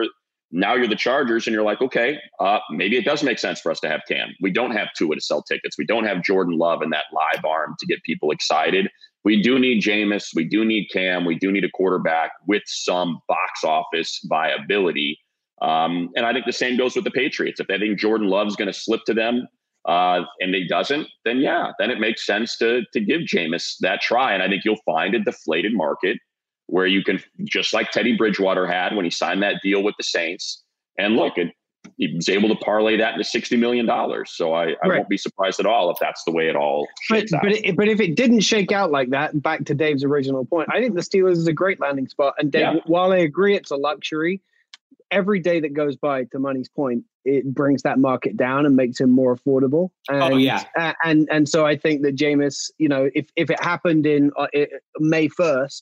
Now you're the Chargers and you're like, okay, maybe it does make sense for us to have Cam. We don't have Tua to sell tickets. We don't have Jordan Love and that live arm to get people excited. We do need Jameis. We do need Cam. We do need a quarterback with some box office viability. And I think the same goes with the Patriots. If they think Jordan Love's going to slip to them and he doesn't, then then it makes sense to give Jameis that try. And I think you'll find a deflated market where you can, just like Teddy Bridgewater had when he signed that deal with the Saints. And look, he was able to parlay that into $60 million. So I won't be surprised at all if that's the way it all shakes out. But if it didn't shake out like that, back to Dave's original point, I think the Steelers is a great landing spot. And Dave, while I agree it's a luxury, every day that goes by, to Money's point, it brings that market down and makes him more affordable. And, and so I think that Jameis, if it happened in May 1st,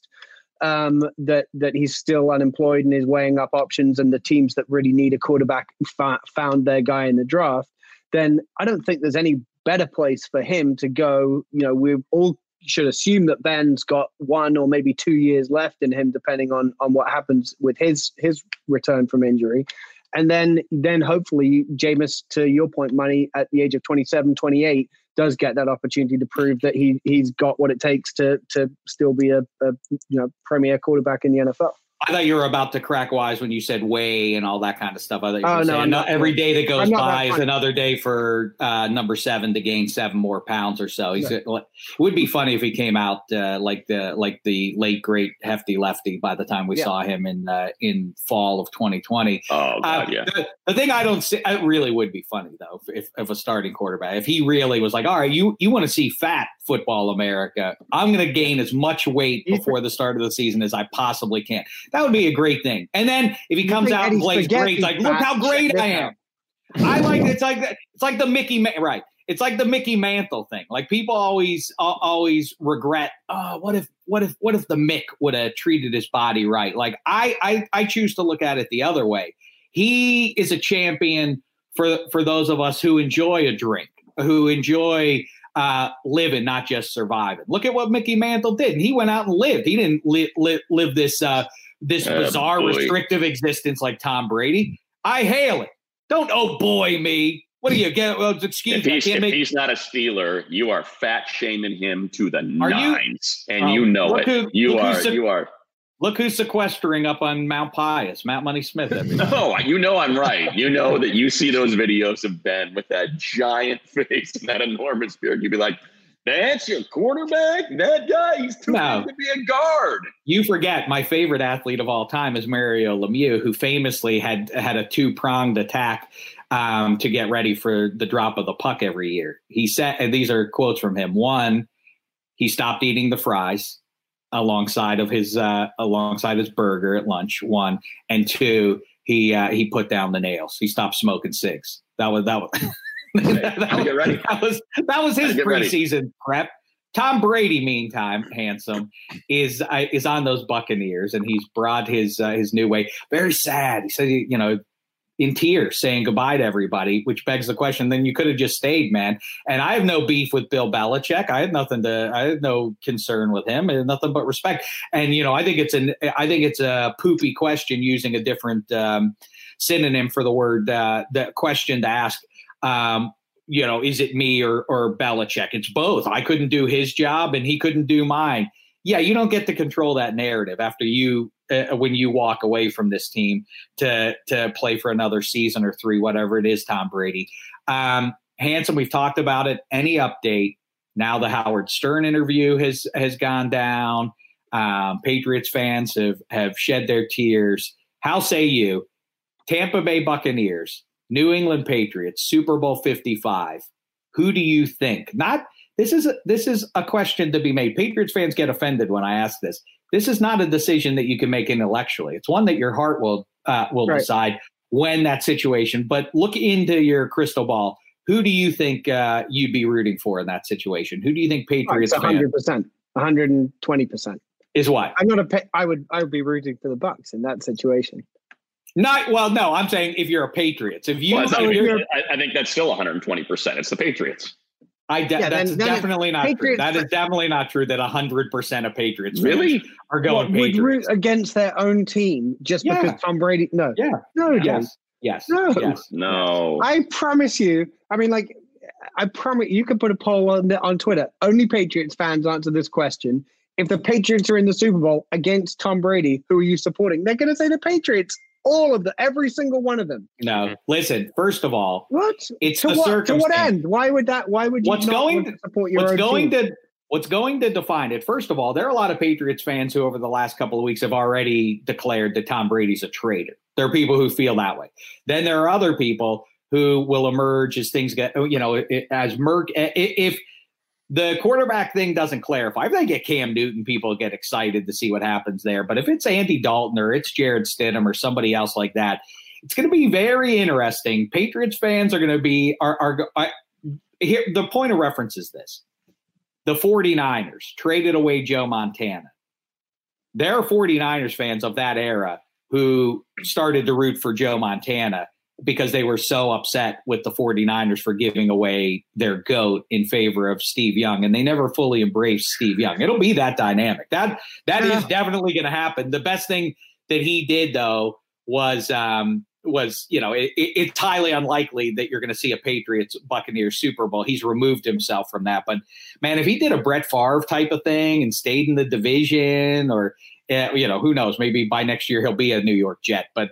that he's still unemployed and is weighing up options, and the teams that really need a quarterback found their guy in the draft, then I don't think there's any better place for him to go. We all should assume that Ben's got 1 or maybe 2 years left in him, depending on what happens with his return from injury. And then hopefully Jameis, to your point, Money, at the age of 27, 28, does get that opportunity to prove that he's got what it takes to still be a premier quarterback in the NFL. I thought you were about to crack wise when you said weigh and all that kind of stuff. I thought you were saying every day that goes by is another day for number 7 to gain 7 more pounds or so. It would be funny if he came out like the late great Hefty Lefty by the time we saw him in fall of 2020. Oh God, the thing I don't see, it really would be funny though if a starting quarterback, if he really was like, all right, you want to see fat football America, I'm going to gain as much weight before the start of the season as I possibly can. That would be a great thing. And then if he comes out and plays great, like, look how great I am. I like it's like the Mickey right. It's like the Mickey Mantle thing. Like people always regret, what if the Mick would have treated his body right? Like I choose to look at it the other way. He is a champion for those of us who enjoy a drink, who enjoy living, not just surviving. Look at what Mickey Mantle did. And he went out and lived. He didn't live this bizarre restrictive existence like Tom Brady. I hail it. Don't oh boy me. What do you get? Well, excuse me. If he's not a Steeler, you are fat shaming him to the nines, and you know it. You are. Look who's sequestering up on Mount Pius, Matt Money Smith. No, I'm right. You know that you see those videos of Ben with that giant face and that enormous beard. You'd be like, that's your quarterback? That guy? He's too big to be a guard. You forget my favorite athlete of all time is Mario Lemieux, who famously had a 2-pronged attack to get ready for the drop of the puck every year. He said, and these are quotes from him. 1, he stopped eating the fries alongside his burger at lunch. 1, and 2, he put down the nails. He stopped smoking cigs. That was that was his preseason prep. Tom Brady, meantime, handsome, is on those Buccaneers, and he's brought his new way. Very sad. He said, in tears, saying goodbye to everybody, which begs the question, then you could have just stayed, man. And I have no beef with Bill Belichick. I had no concern with him, and nothing but respect. And, I think it's a poopy question using a different synonym for the word, the question to ask. Is it me or Belichick? It's both. I couldn't do his job and he couldn't do mine. Yeah, you don't get to control that narrative after when you walk away from this team to play for another season or 3, whatever it is, Tom Brady. Handsome, we've talked about it. Any update? Now the Howard Stern interview has gone down. Patriots fans have shed their tears. How say you? Tampa Bay Buccaneers, New England Patriots, Super Bowl 55. Who do you think? This is a question to be made. Patriots fans get offended when I ask this. This is not a decision that you can make intellectually. It's one that your heart will decide when that situation. But look into your crystal ball. Who do you think you'd be rooting for in that situation? Who do you think Patriots? 100%, 120%. Is what? I would be rooting for the Bucs in that situation. No, I'm saying if you're a Patriots. I think that's still 120%. It's the Patriots. That's definitely not true. That is definitely not true that 100% of Patriots really are going Patriots. Would root against their own team just because Tom Brady? No. Yeah. No. Yes. No. I promise you. I mean, like, I promise you can put a poll on Twitter. Only Patriots fans answer this question. If the Patriots are in the Super Bowl against Tom Brady, who are you supporting? They're going to say the Patriots. All of them, every single one of them. No, listen. First of all, what? It's to a what, circumstance. To what end? Why would you want to support your own team? What's going to define it? First of all, there are a lot of Patriots fans who, over the last couple of weeks, have already declared that Tom Brady's a traitor. There are people who feel that way. Then there are other people who will emerge as things get, if the quarterback thing doesn't clarify. If they get Cam Newton, people get excited to see what happens there. But if it's Andy Dalton or it's Jarrett Stidham or somebody else like that, it's going to be very interesting. Patriots fans are going to be here. The point of reference is this. The 49ers traded away Joe Montana. There are 49ers fans of that era who started to root for Joe Montana because they were so upset with the 49ers for giving away their GOAT in favor of Steve Young. And they never fully embraced Steve Young. It'll be that dynamic. That is definitely going to happen. The best thing that he did, though, was it's highly unlikely that you're going to see a Patriots Buccaneers Super Bowl. He's removed himself from that. But, man, if he did a Brett Favre type of thing and stayed in the division or, who knows, maybe by next year he'll be a New York Jet. But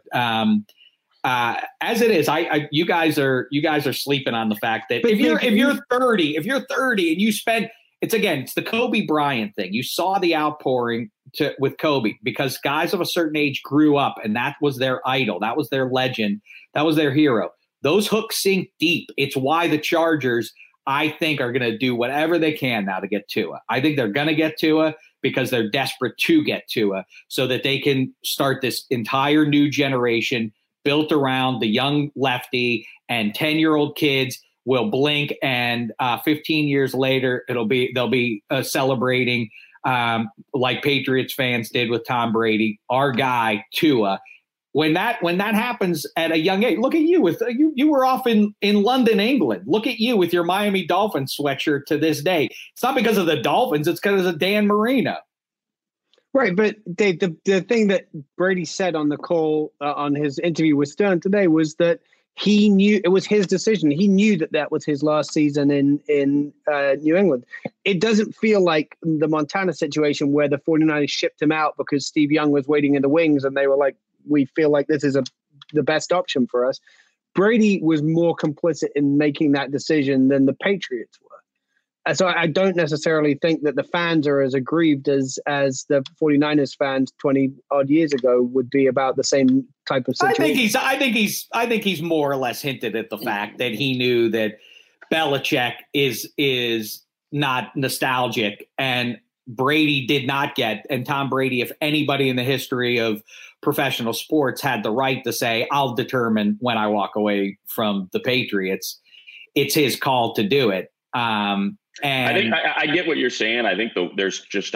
as it is, you guys are sleeping on the fact that if you're 30 and you spend it's the Kobe Bryant thing. You saw the outpouring with Kobe because guys of a certain age grew up and that was their idol, that was their legend, that was their hero. Those hooks sink deep. It's why the Chargers, I think, are going to do whatever they can now to get Tua. I think they're going to get Tua because they're desperate to get Tua so that they can start this entire new generation built around the young lefty, and 10-year-old kids will blink, and 15 years later they'll be celebrating like Patriots fans did with Tom Brady, our guy Tua. When that happens at a young age, look at you with you were off in London, England. Look at you with your Miami Dolphins sweatshirt to this day. It's not because of the Dolphins; it's because of Dan Marino. Right, but Dave, the thing that Brady said on the call on his interview with Stern today was that he knew it was his decision. He knew that was his last season in New England. It doesn't feel like the Montana situation where the 49ers shipped him out because Steve Young was waiting in the wings and they were like, we feel like this is the best option for us. Brady was more complicit in making that decision than the Patriots were. So I don't necessarily think that the fans are as aggrieved as the 49ers fans 20 odd years ago would be about the same type of situation. I think he's more or less hinted at the fact that he knew that Belichick is not nostalgic and Brady did not get, and Tom Brady, if anybody in the history of professional sports had the right to say, I'll determine when I walk away from the Patriots, it's his call to do it. And I think I get what you're saying. I think I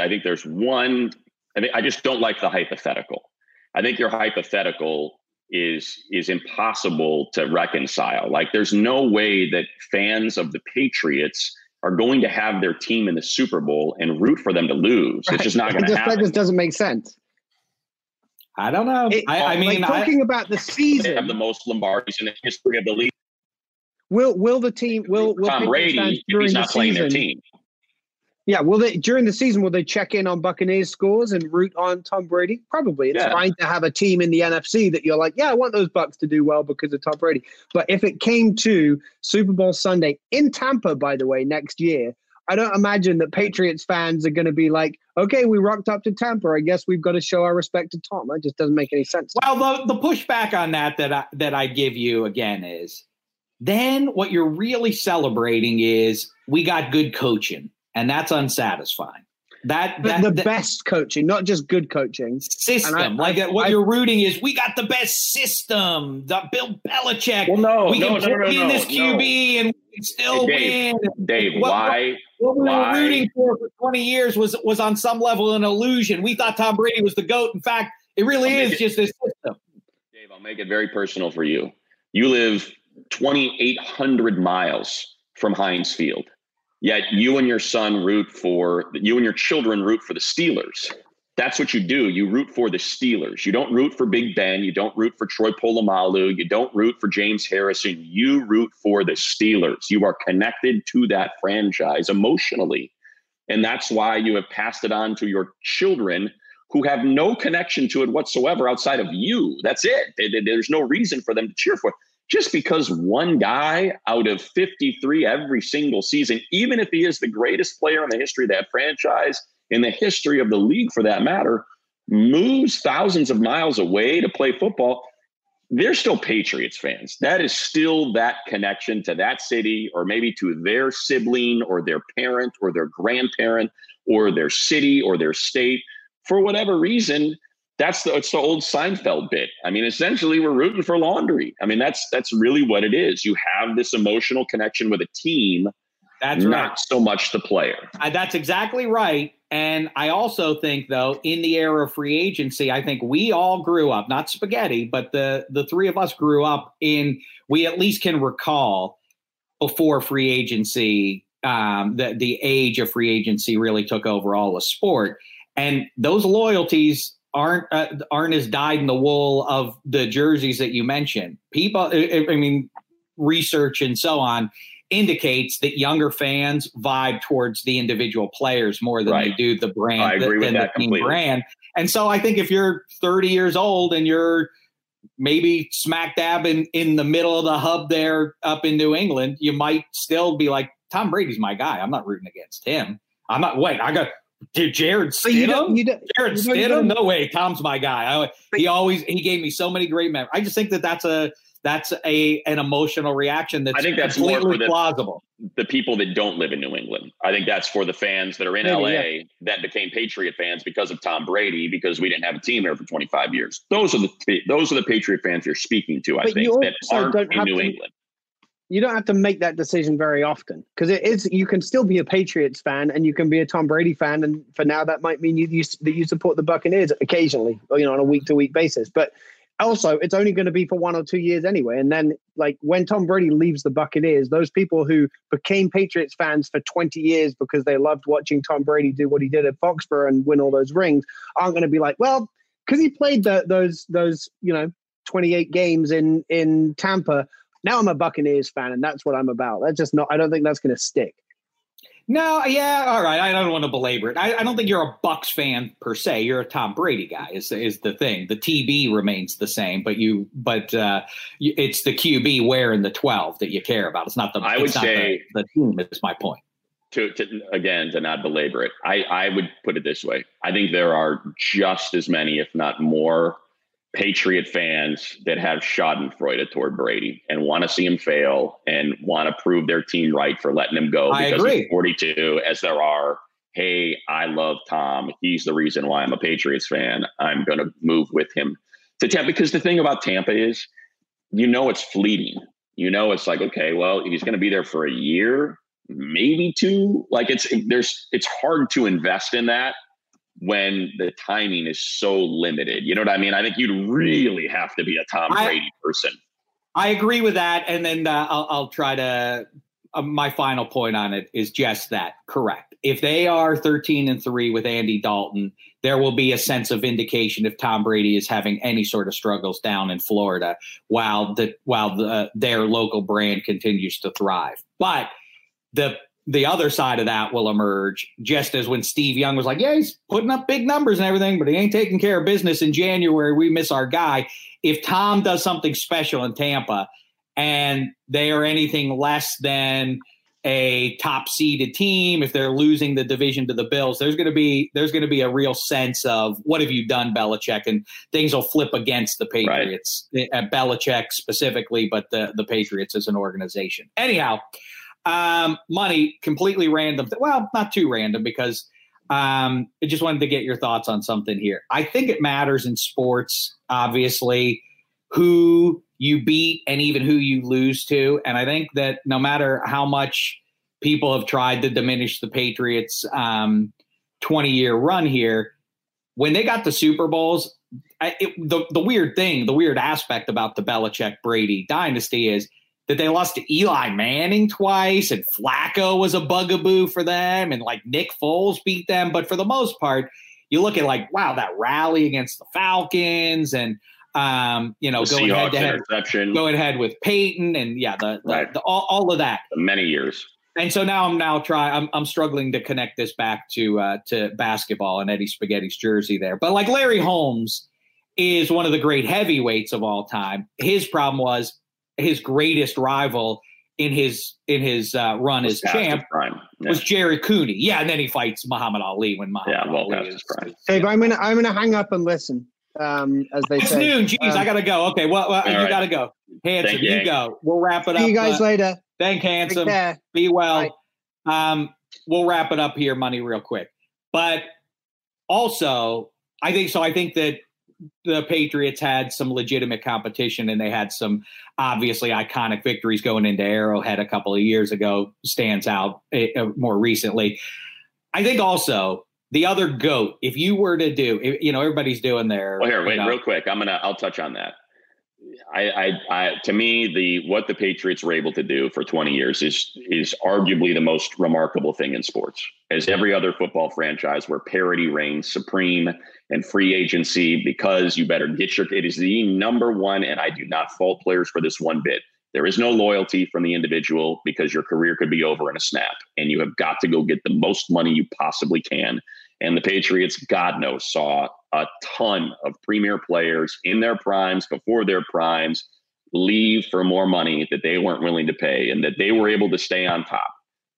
just don't like the hypothetical. I think your hypothetical is impossible to reconcile. Like, there's no way that fans of the Patriots are going to have their team in the Super Bowl and root for them to lose. Right. It's just not going to happen. That just doesn't make sense. I don't know. Talking about the season, they have the most Lombardies in the history of the league. Will the team will Tom Brady if he's not playing their team? Yeah, during the season will they check in on Buccaneers scores and root on Tom Brady? Probably. It's fine to have a team in the NFC that you're like, yeah, I want those Bucs to do well because of Tom Brady. But if it came to Super Bowl Sunday in Tampa, by the way, next year, I don't imagine that Patriots fans are going to be like, okay, we rocked up to Tampa. I guess we've got to show our respect to Tom. That just doesn't make any sense. Well, the pushback on that I give you again is, then what you're really celebrating is we got good coaching, and that's unsatisfying. The best coaching, not just good coaching. System. What you're rooting is we got the best system. The Bill Belichick. Well, we can put in this QB and we can still win. Dave, what we were rooting for 20 years was on some level an illusion. We thought Tom Brady was the GOAT. In fact, it really is just this system. Dave, I'll make it very personal for you. You live 2,800 miles from Heinz Field. Yet you and your children root for the Steelers. That's what you do. You root for the Steelers. You don't root for Big Ben. You don't root for Troy Polamalu. You don't root for James Harrison. You root for the Steelers. You are connected to that franchise emotionally. And that's why you have passed it on to your children who have no connection to it whatsoever outside of you. That's it. There's no reason for them to cheer for it. Just because one guy out of 53 every single season, even if he is the greatest player in the history of that franchise, in the history of the league for that matter, moves thousands of miles away to play football, they're still Patriots fans. That is still that connection to that city, or maybe to their sibling or their parent or their grandparent or their city or their state. For whatever reason, it's the old Seinfeld bit. I mean, essentially, we're rooting for laundry. I mean, that's really what it is. You have this emotional connection with a team, that's not right. so much the player. That's exactly right. And I also think, though, in the era of free agency, I think we all grew up, not spaghetti, but the three of us grew up we at least can recall before free agency, the age of free agency really took over all the sport. And those loyalties aren't as dyed in the wool of the jerseys that you mentioned. Research and so on indicates that younger fans vibe towards the individual players more than they do the brand. I agree with that completely. Brand. And so I think if you're 30 years old and you're maybe smack dab in the middle of the hub there up in New England, you might still be like, Tom Brady's my guy. I'm not rooting against him. Jared Stidham? Jared Stidham? No way. Tom's my guy. He gave me so many great memories. I just think that's an emotional reaction that's completely plausible. The people that don't live in New England. I think that's for the fans that are in LA that became Patriot fans because of Tom Brady, because we didn't have a team there for 25 years. Those are the Patriot fans you're speaking to, I think, that aren't in New England. You don't have to make that decision very often, because you can still be a Patriots fan and you can be a Tom Brady fan. And for now, that might mean that you support the Buccaneers occasionally, or, on a week-to-week basis. But also, it's only going to be for 1 or 2 years anyway. And then, when Tom Brady leaves the Buccaneers, those people who became Patriots fans for 20 years because they loved watching Tom Brady do what he did at Foxborough and win all those rings aren't going to be like, well, because he played those 28 games in Tampa. Now I'm a Buccaneers fan, and that's what I'm about. That's just not. I don't think that's going to stick. No, yeah, all right. I don't want to belabor it. I don't think you're a Bucs fan per se. You're a Tom Brady guy. Is the thing. The TB remains the same, but it's the QB wearing the 12 that you care about. It's not the. I would say the team is my point. To not belabor it, I would put it this way. I think there are just as many, if not more, Patriot fans that have schadenfreude toward Brady and want to see him fail and want to prove their team right for letting him go because he's 42, as there are, hey, I love Tom. He's the reason why I'm a Patriots fan. I'm going to move with him to Tampa. Because the thing about Tampa is, it's fleeting. It's like, okay, well, he's going to be there for a year, maybe 2. It's hard to invest in that when the timing is so limited. You know what I mean? I think you'd really have to be a Tom Brady person. I agree with that. And then I'll try to my final point on it is just that. Correct. If they are 13-3 with Andy Dalton, there will be a sense of vindication if Tom Brady is having any sort of struggles down in Florida while their local brand continues to thrive. But the other side of that will emerge, just as when Steve Young was like, yeah, he's putting up big numbers and everything, but he ain't taking care of business in January. We miss our guy. If Tom does something special in Tampa and they are anything less than a top seeded team, if they're losing the division to the Bills, there's going to be a real sense of what have you done, Belichick, and things will flip against the Patriots, at Belichick specifically, but the Patriots as an organization. Anyhow, money, completely random. Well, not too random, because I just wanted to get your thoughts on something here. I think it matters in sports, obviously, who you beat and even who you lose to. And I think that no matter how much people have tried to diminish the Patriots' 20-year run here, when they got the Super Bowls, the weird aspect about the Belichick-Brady dynasty is that they lost to Eli Manning twice, and Flacco was a bugaboo for them, and like Nick Foles beat them. But for the most part, you look at like, wow, that rally against the Falcons, and going head with Peyton, and all of that. Many years. And so now I'm struggling to connect this back to basketball and Eddie Spaghetti's jersey there. But like Larry Holmes is one of the great heavyweights of all time. His problem was his greatest rival in his run as champ was Jerry Cooney. Yeah, and then he fights Muhammad Ali when Muhammad Ali is prime. Dave, I'm gonna hang up and listen. As they it's say. Noon. Jeez, I gotta go. Okay, well you right. gotta go. Handsome, you go. We'll wrap it up. See you guys later. Thank Handsome. Be well. We'll wrap it up here, Money, real quick. But also, I think that the Patriots had some legitimate competition, and they had some obviously iconic victories going into Arrowhead a couple of years ago. Stands out more recently. I think also the other GOAT, if you were to do, everybody's doing their. Well, here, wait, real quick. I'll touch on that. To me, what the Patriots were able to do for 20 years is arguably the most remarkable thing in sports. As every other football franchise where parity reigns supreme and free agency, because you better it is the number one, and I do not fault players for this one bit. There is no loyalty from the individual because your career could be over in a snap, and you have got to go get the most money you possibly can. And the Patriots, God knows, saw a ton of premier players in their primes, before their primes, leave for more money that they weren't willing to pay, and that they were able to stay on top.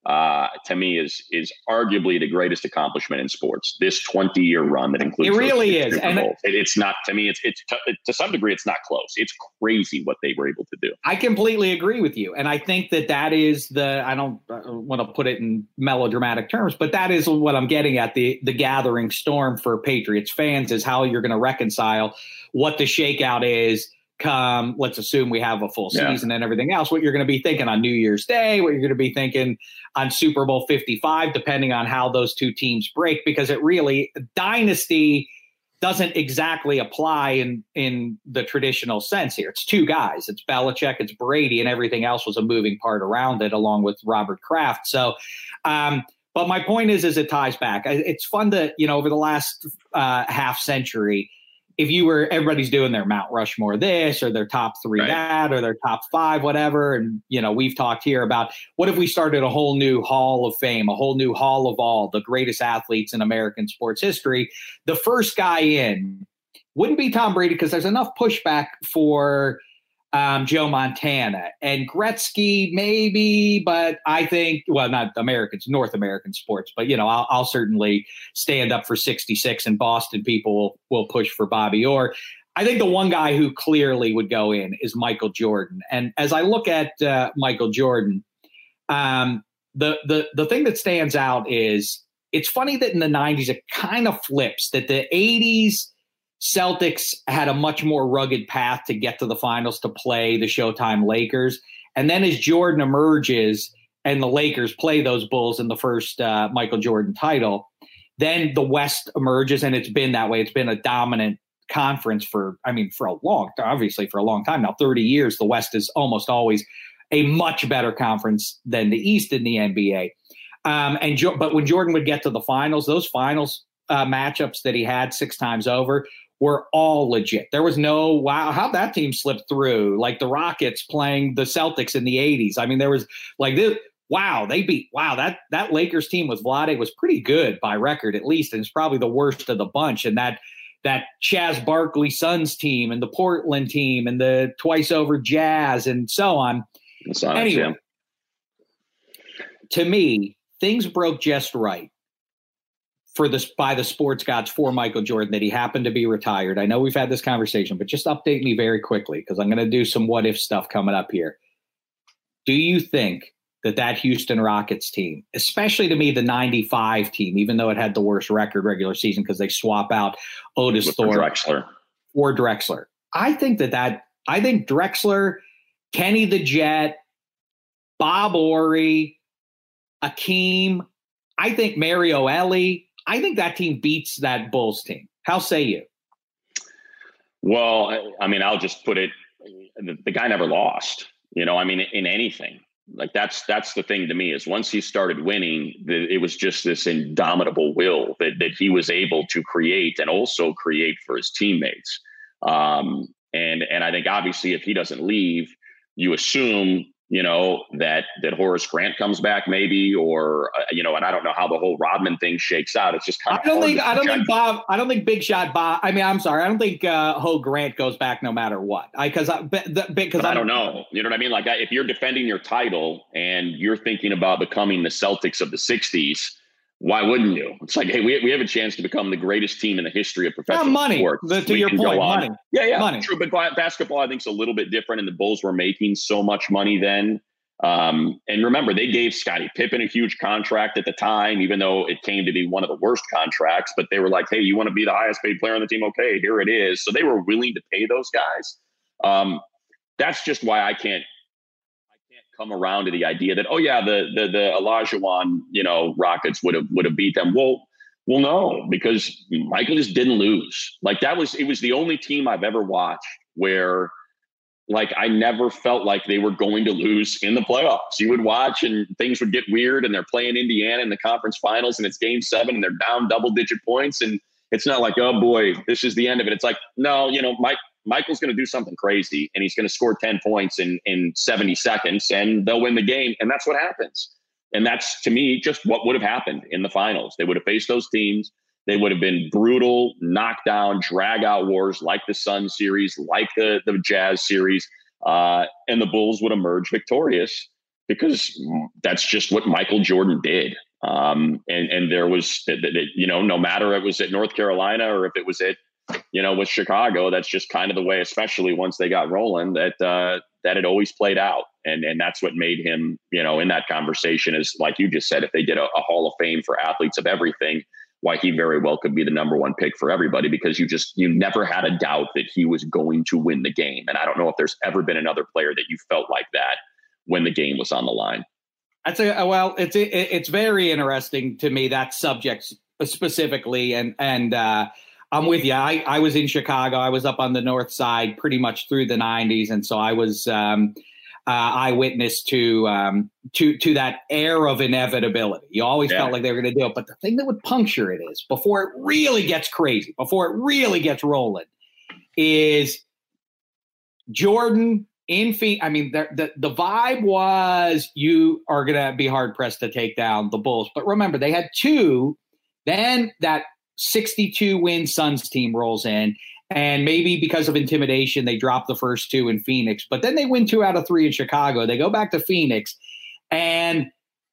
To me, is arguably the greatest accomplishment in sports. This 20-year run that includes it really is, and it's not, to me. It's to some degree, it's not close. It's crazy what they were able to do. I completely agree with you, and I think that is I don't want to put it in melodramatic terms, but that is what I'm getting at. The gathering storm for Patriots fans is how you're going to reconcile what the shakeout is. Come, let's assume we have a full season and everything else, what you're going to be thinking on New Year's Day, what you're going to be thinking on Super Bowl 55, depending on how those two teams break, because it really, dynasty doesn't exactly apply in the traditional sense here. It's two guys. It's Belichick, it's Brady, and everything else was a moving part around it, along with Robert Kraft. So, but my point is it ties back. It's fun to, over the last half century, if everybody's doing their Mount Rushmore this or their top three that or their top five, whatever. And, we've talked here about what if we started a whole new Hall of Fame, a whole new Hall of all the greatest athletes in American sports history. The first guy in wouldn't be Tom Brady because there's enough pushback for Joe Montana and Gretzky, maybe, but I think, well, not Americans, North American sports, but I'll certainly stand up for 66, and Boston people will push for Bobby Orr. I think the one guy who clearly would go in is Michael Jordan. And as I look at Michael Jordan, the thing that stands out is it's funny that in the 90s it kind of flips, that the 80s Celtics had a much more rugged path to get to the finals to play the Showtime Lakers. And then as Jordan emerges and the Lakers play those Bulls in the first Michael Jordan title, then the West emerges, and it's been that way. It's been a dominant conference for a long time now, 30 years. The West is almost always a much better conference than the East in the NBA. But when Jordan would get to the finals, those finals matchups that he had 6 times over were all legit. There was no, wow, how'd that team slip through? Like the Rockets playing the Celtics in the 80s. There was like this, that Lakers team with Vlade was pretty good by record, at least. And it's probably the worst of the bunch. And that Chaz Barkley Suns team and the Portland team and the twice over Jazz and so on. Anyway, to me, things broke just right by the sports gods for Michael Jordan, that he happened to be retired. I know we've had this conversation, but just update me very quickly, because I'm going to do some what if stuff coming up here. Do you think that Houston Rockets team, especially to me, the 95 team, even though it had the worst record regular season because they swap out Otis Thorpe or Drexler. I think Drexler, Kenny the Jet, Bob Horry, Akeem, I think Mario Elie, I think that team beats that Bulls team. How say you? Well, I'll just put it, the guy never lost. I mean, in anything. Like that's the thing to me is once he started winning, it was just this indomitable will that he was able to create and also create for his teammates. And I think obviously if he doesn't leave, you assume, that Horace Grant comes back maybe, or, and I don't know how the whole Rodman thing shakes out. It's just kind of, I don't think Big Shot Bob, I don't think Ho Grant goes back no matter what. I don't know. You know what I mean? Like if you're defending your title and you're thinking about becoming the Celtics of the 60s, why wouldn't you? It's like, hey, we have a chance to become the greatest team in the history of professional sports. To your point, money. Yeah, money. True. But basketball, I think, is a little bit different, and the Bulls were making so much money then. And remember, they gave Scottie Pippen a huge contract at the time, even though it came to be one of the worst contracts. But they were like, hey, you want to be the highest paid player on the team? Okay, here it is. So they were willing to pay those guys. That's just why I can't come around to the idea that, the Olajuwon, Rockets would have beat them. Well, no, because Michael just didn't lose. Like it was the only team I've ever watched where like I never felt like they were going to lose in the playoffs. You would watch and things would get weird and they're playing Indiana in the conference finals and it's game 7 and they're down double-digit points. And it's not like, oh boy, this is the end of it. It's like, no, Michael's going to do something crazy and he's going to score 10 points in 70 seconds and they'll win the game. And that's what happens. And that's, to me, just what would have happened in the finals. They would have faced those teams. They would have been brutal, knockdown, drag-out wars like the Suns series, like the Jazz series. And the Bulls would emerge victorious because that's just what Michael Jordan did. And there was, no matter it was at North Carolina or if it was at, with Chicago, that's just kind of the way, especially once they got rolling, that it always played out. And that's what made him, in that conversation is, like you just said, if they did a Hall of Fame for athletes of everything, why he very well could be the number one pick for everybody, because you never had a doubt that he was going to win the game. And I don't know if there's ever been another player that you felt like that when the game was on the line. It's very interesting to me, that subject specifically. And I'm with you. I was in Chicago. I was up on the north side pretty much through the 90s. And so I was eyewitness to that air of inevitability. You always felt like they were going to do it. But the thing that would puncture it is, before it really gets crazy, before it really gets rolling, is Jordan in Phoenix. I mean, the vibe was you are going to be hard-pressed to take down the Bulls. But remember, they had 2. Then that 62-win Suns team rolls in. And maybe because of intimidation, they drop the first 2 in Phoenix. But then they win 2 out of 3 in Chicago. They go back to Phoenix. And,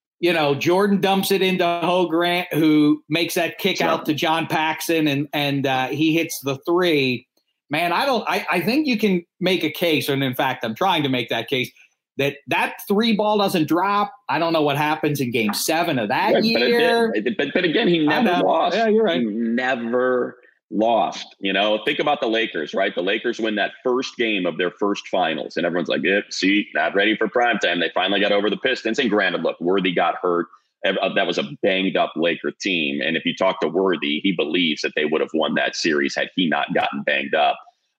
Jordan dumps it into Ho Grant, who makes that kick out to John Paxson, and he hits the 3. Man, I think you can make a case, and in fact, I'm trying to make that case, that 3 ball doesn't drop. I don't know what happens in game 7 of that year. But again, he never lost. Yeah, you're right. He never lost. Think about the Lakers, right? The Lakers win that first game of their first finals, and everyone's like, not ready for primetime. They finally got over the Pistons. And granted, look, Worthy got hurt. That was a banged up Laker team. And if you talk to Worthy, he believes that they would have won that series had he not gotten banged up.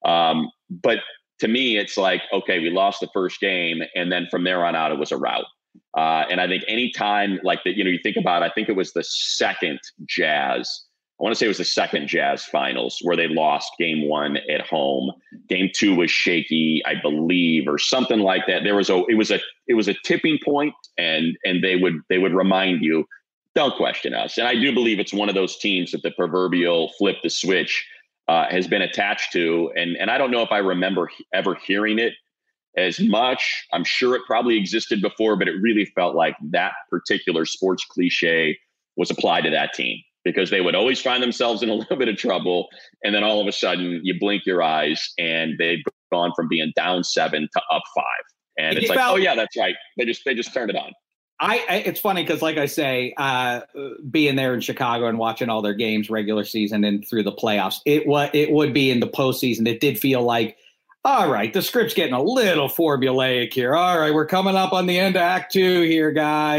But to me, it's like, okay, we lost the first game. And then from there on out, it was a rout. And I think anytime like that, you think about, I think it was the second Jazz. I want to say it was the second Jazz finals where they lost game 1 at home. Game 2 was shaky, I believe, or something like that. It was a tipping point, and they would remind you, don't question us. And I do believe it's one of those teams that the proverbial flip the switch has been attached to. And I don't know if I remember ever hearing it as much. I'm sure it probably existed before, but it really felt like that particular sports cliche was applied to that team, because they would always find themselves in a little bit of trouble. And then all of a sudden you blink your eyes and they've gone from being down 7 to up 5. And it's like, oh yeah, that's right. They just turned it on. It's funny because, like I say, being there in Chicago and watching all their games, regular season and through the playoffs, it would be in the postseason. It did feel like, all right, the script's getting a little formulaic here. All right, we're coming up on the end of Act 2 here, guys.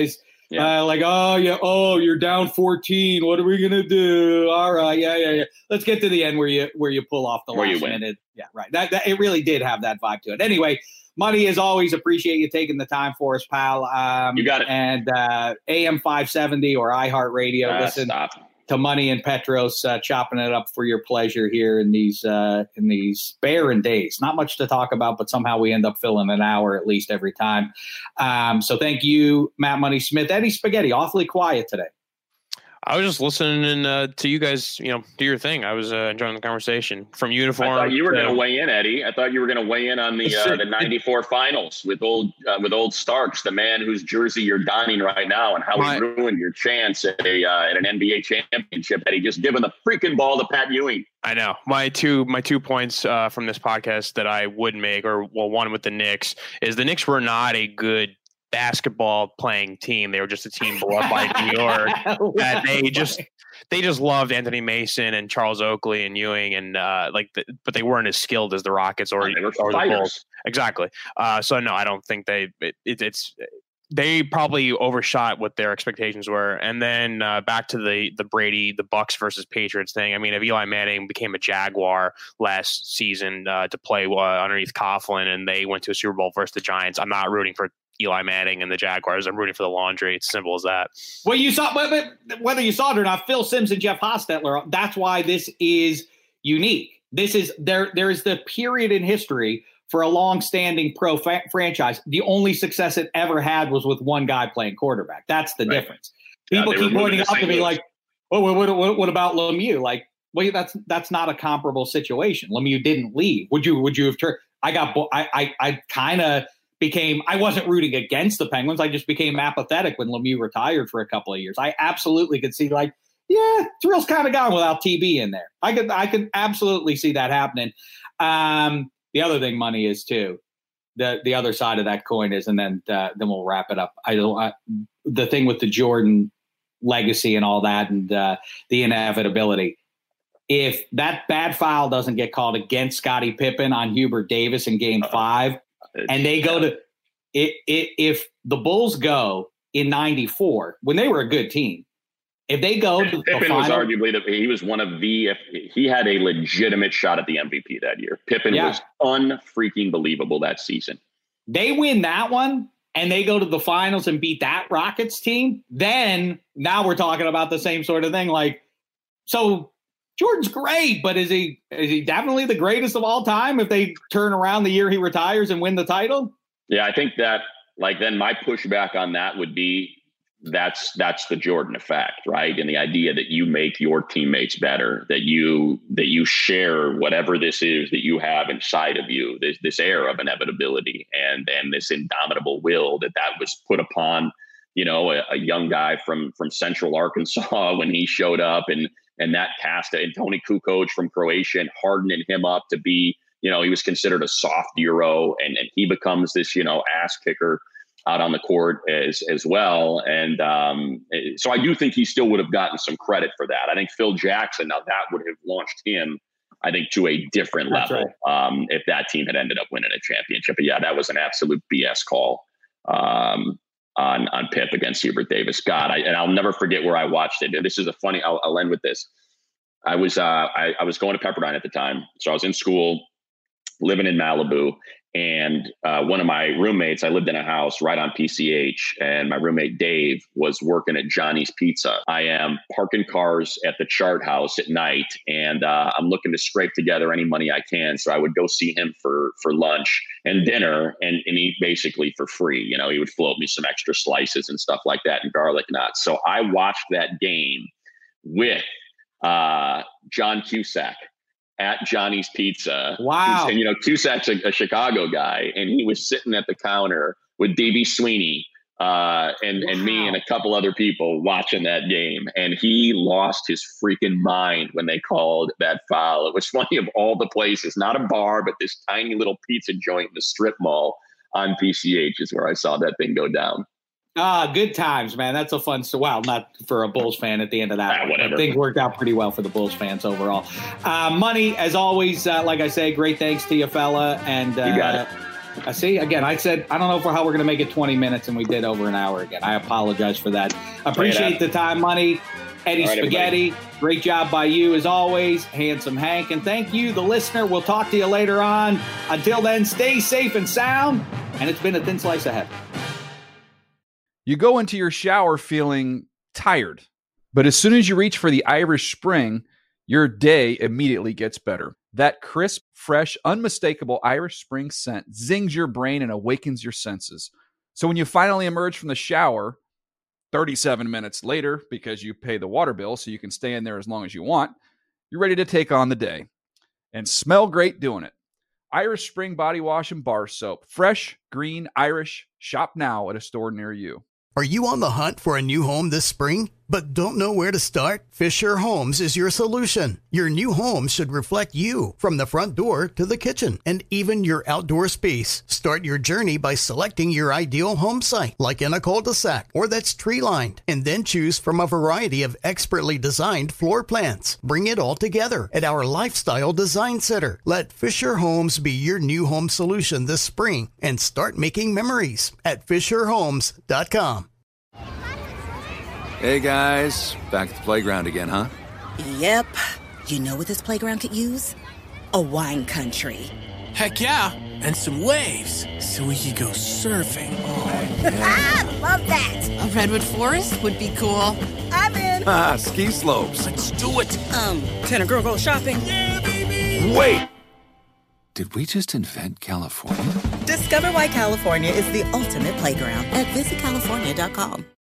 Yeah. You're down 14. What are we gonna do? All right, yeah. Let's get to the end where you pull off the last minute. Yeah, right. That it really did have that vibe to it. Anyway, Money, as always, appreciate you taking the time for us, pal. You got it. And AM 570 or iHeartRadio. Listen to Money and Petros chopping it up for your pleasure here in these barren days. Not much to talk about, but somehow we end up filling an hour at least every time. So thank you, Matt Money Smith. Eddie Spaghetti, awfully quiet today. I was just listening to you guys, do your thing. I was enjoying the conversation from uniform. I thought you were going to weigh in, Eddie. I thought you were going to weigh in on the 94 finals with old Starks, the man whose jersey you're donning right now, and how he ruined your chance at an NBA championship. Eddie, just giving the freaking ball to Pat Ewing. I know. My two points from this podcast that I would make, one with the Knicks, is the Knicks were not a good basketball playing team. They were just a team beloved by New York. That they just loved Anthony Mason and Charles Oakley and Ewing, and but they weren't as skilled as the Rockets or the Bulls. Exactly. So no, I don't think they probably overshot what their expectations were. And then back to the Bucks versus Patriots thing. I mean, if Eli Manning became a Jaguar last season to play underneath Coughlin, and they went to a Super Bowl versus the Giants, I'm not rooting for Eli Manning and the Jaguars. I'm rooting for the laundry. It's simple as that. Well, you saw, whether you saw it or not, Phil Simms and Jeff Hostetler, that's why this is unique. This is there is the period in history for a long-standing pro franchise. The only success it ever had was with one guy playing quarterback. That's the difference. People keep pointing out to me like, oh, what about Lemieux? Like, well, that's not a comparable situation. Lemieux didn't leave. Would you have turned? I kind of became, I wasn't rooting against the Penguins. I just became apathetic when Lemieux retired for a couple of years. I absolutely could see Thrill's kind of gone without TB in there. I could absolutely see that happening. The other thing, Money, is too, the other side of that coin is, and then we'll wrap it up. The thing with the Jordan legacy and all that, and the inevitability. If that bad foul doesn't get called against Scottie Pippen on Hubert Davis in Game 5, and they go to if the Bulls go in 94 when they were a good team, if they go to Pippen the final, was arguably he was one of he had a legitimate shot at the MVP that year. Pippen was unfreaking believable that season. They win that one and they go to the finals and beat that Rockets team. Then now we're talking about the same sort of thing. Like, so Jordan's great, but is he definitely the greatest of all time if they turn around the year he retires and win the title? Yeah, I think that, then my pushback on that would be that's the Jordan effect, right? And the idea that you make your teammates better, that you share whatever this is that you have inside of you, this air of inevitability and this indomitable will that was put upon, a young guy from Central Arkansas when he showed up, and that cast, and Tony Kukoc from Croatia, and hardening him up to be, he was considered a soft Euro, and he becomes this, ass kicker out on the court as well. And so I do think he still would have gotten some credit for that. I think Phil Jackson, now that would have launched him, I think, to a different level if that team had ended up winning a championship. But yeah, that was an absolute BS call on Pip against Hubert Davis. God, and I'll never forget where I watched it. This is a funny, I'll end with this. I was going to Pepperdine at the time. So I was in school, living in Malibu. And one of my roommates, I lived in a house right on PCH, and my roommate Dave was working at Johnny's Pizza. I am parking cars at the Chart House at night, and I'm looking to scrape together any money I can. So I would go see him for lunch and dinner and eat basically for free. He would float me some extra slices and stuff like that and garlic knots. So I watched that game with John Cusack at Johnny's Pizza. Wow. And, Cusack's a Chicago guy, and he was sitting at the counter with D.B. Sweeney and me and a couple other people watching that game. And he lost his freaking mind when they called that foul. It was funny, of all the places, not a bar, but this tiny little pizza joint in the strip mall on PCH is where I saw that thing go down. Good times, man. That's a fun story. Well, not for a Bulls fan at the end of that. Whatever. Things worked out pretty well for the Bulls fans overall. Money, as always, like I say, great thanks to you, fella. And you got it. I see. Again, I said, I don't know how we're going to make it 20 minutes, and we did over an hour again. I apologize for that. Appreciate the time, Money. Eddie Spaghetti, great job by you as always. Handsome Hank. And thank you, the listener. We'll talk to you later on. Until then, stay safe and sound. And it's been a thin slice of heaven. You go into your shower feeling tired, but as soon as you reach for the Irish Spring, your day immediately gets better. That crisp, fresh, unmistakable Irish Spring scent zings your brain and awakens your senses. So when you finally emerge from the shower 37 minutes later, because you pay the water bill so you can stay in there as long as you want, you're ready to take on the day and smell great doing it. Irish Spring Body Wash and Bar Soap. Fresh, green, Irish. Shop now at a store near you. Are you on the hunt for a new home this spring, but don't know where to start? Fisher Homes is your solution. Your new home should reflect you, from the front door to the kitchen and even your outdoor space. Start your journey by selecting your ideal home site, like in a cul-de-sac or that's tree-lined, and then choose from a variety of expertly designed floor plans. Bring it all together at our Lifestyle Design Center. Let Fisher Homes be your new home solution this spring and start making memories at FisherHomes.com. Hey guys, back at the playground again, huh? Yep. You know what this playground could use? A wine country. Heck yeah, and some waves so we could go surfing. Oh, yeah. Love that. A redwood forest would be cool. I'm in. Ski slopes. Let's do it. Can a girl go shopping? Yeah, baby. Wait! Did we just invent California? Discover why California is the ultimate playground at visitcalifornia.com.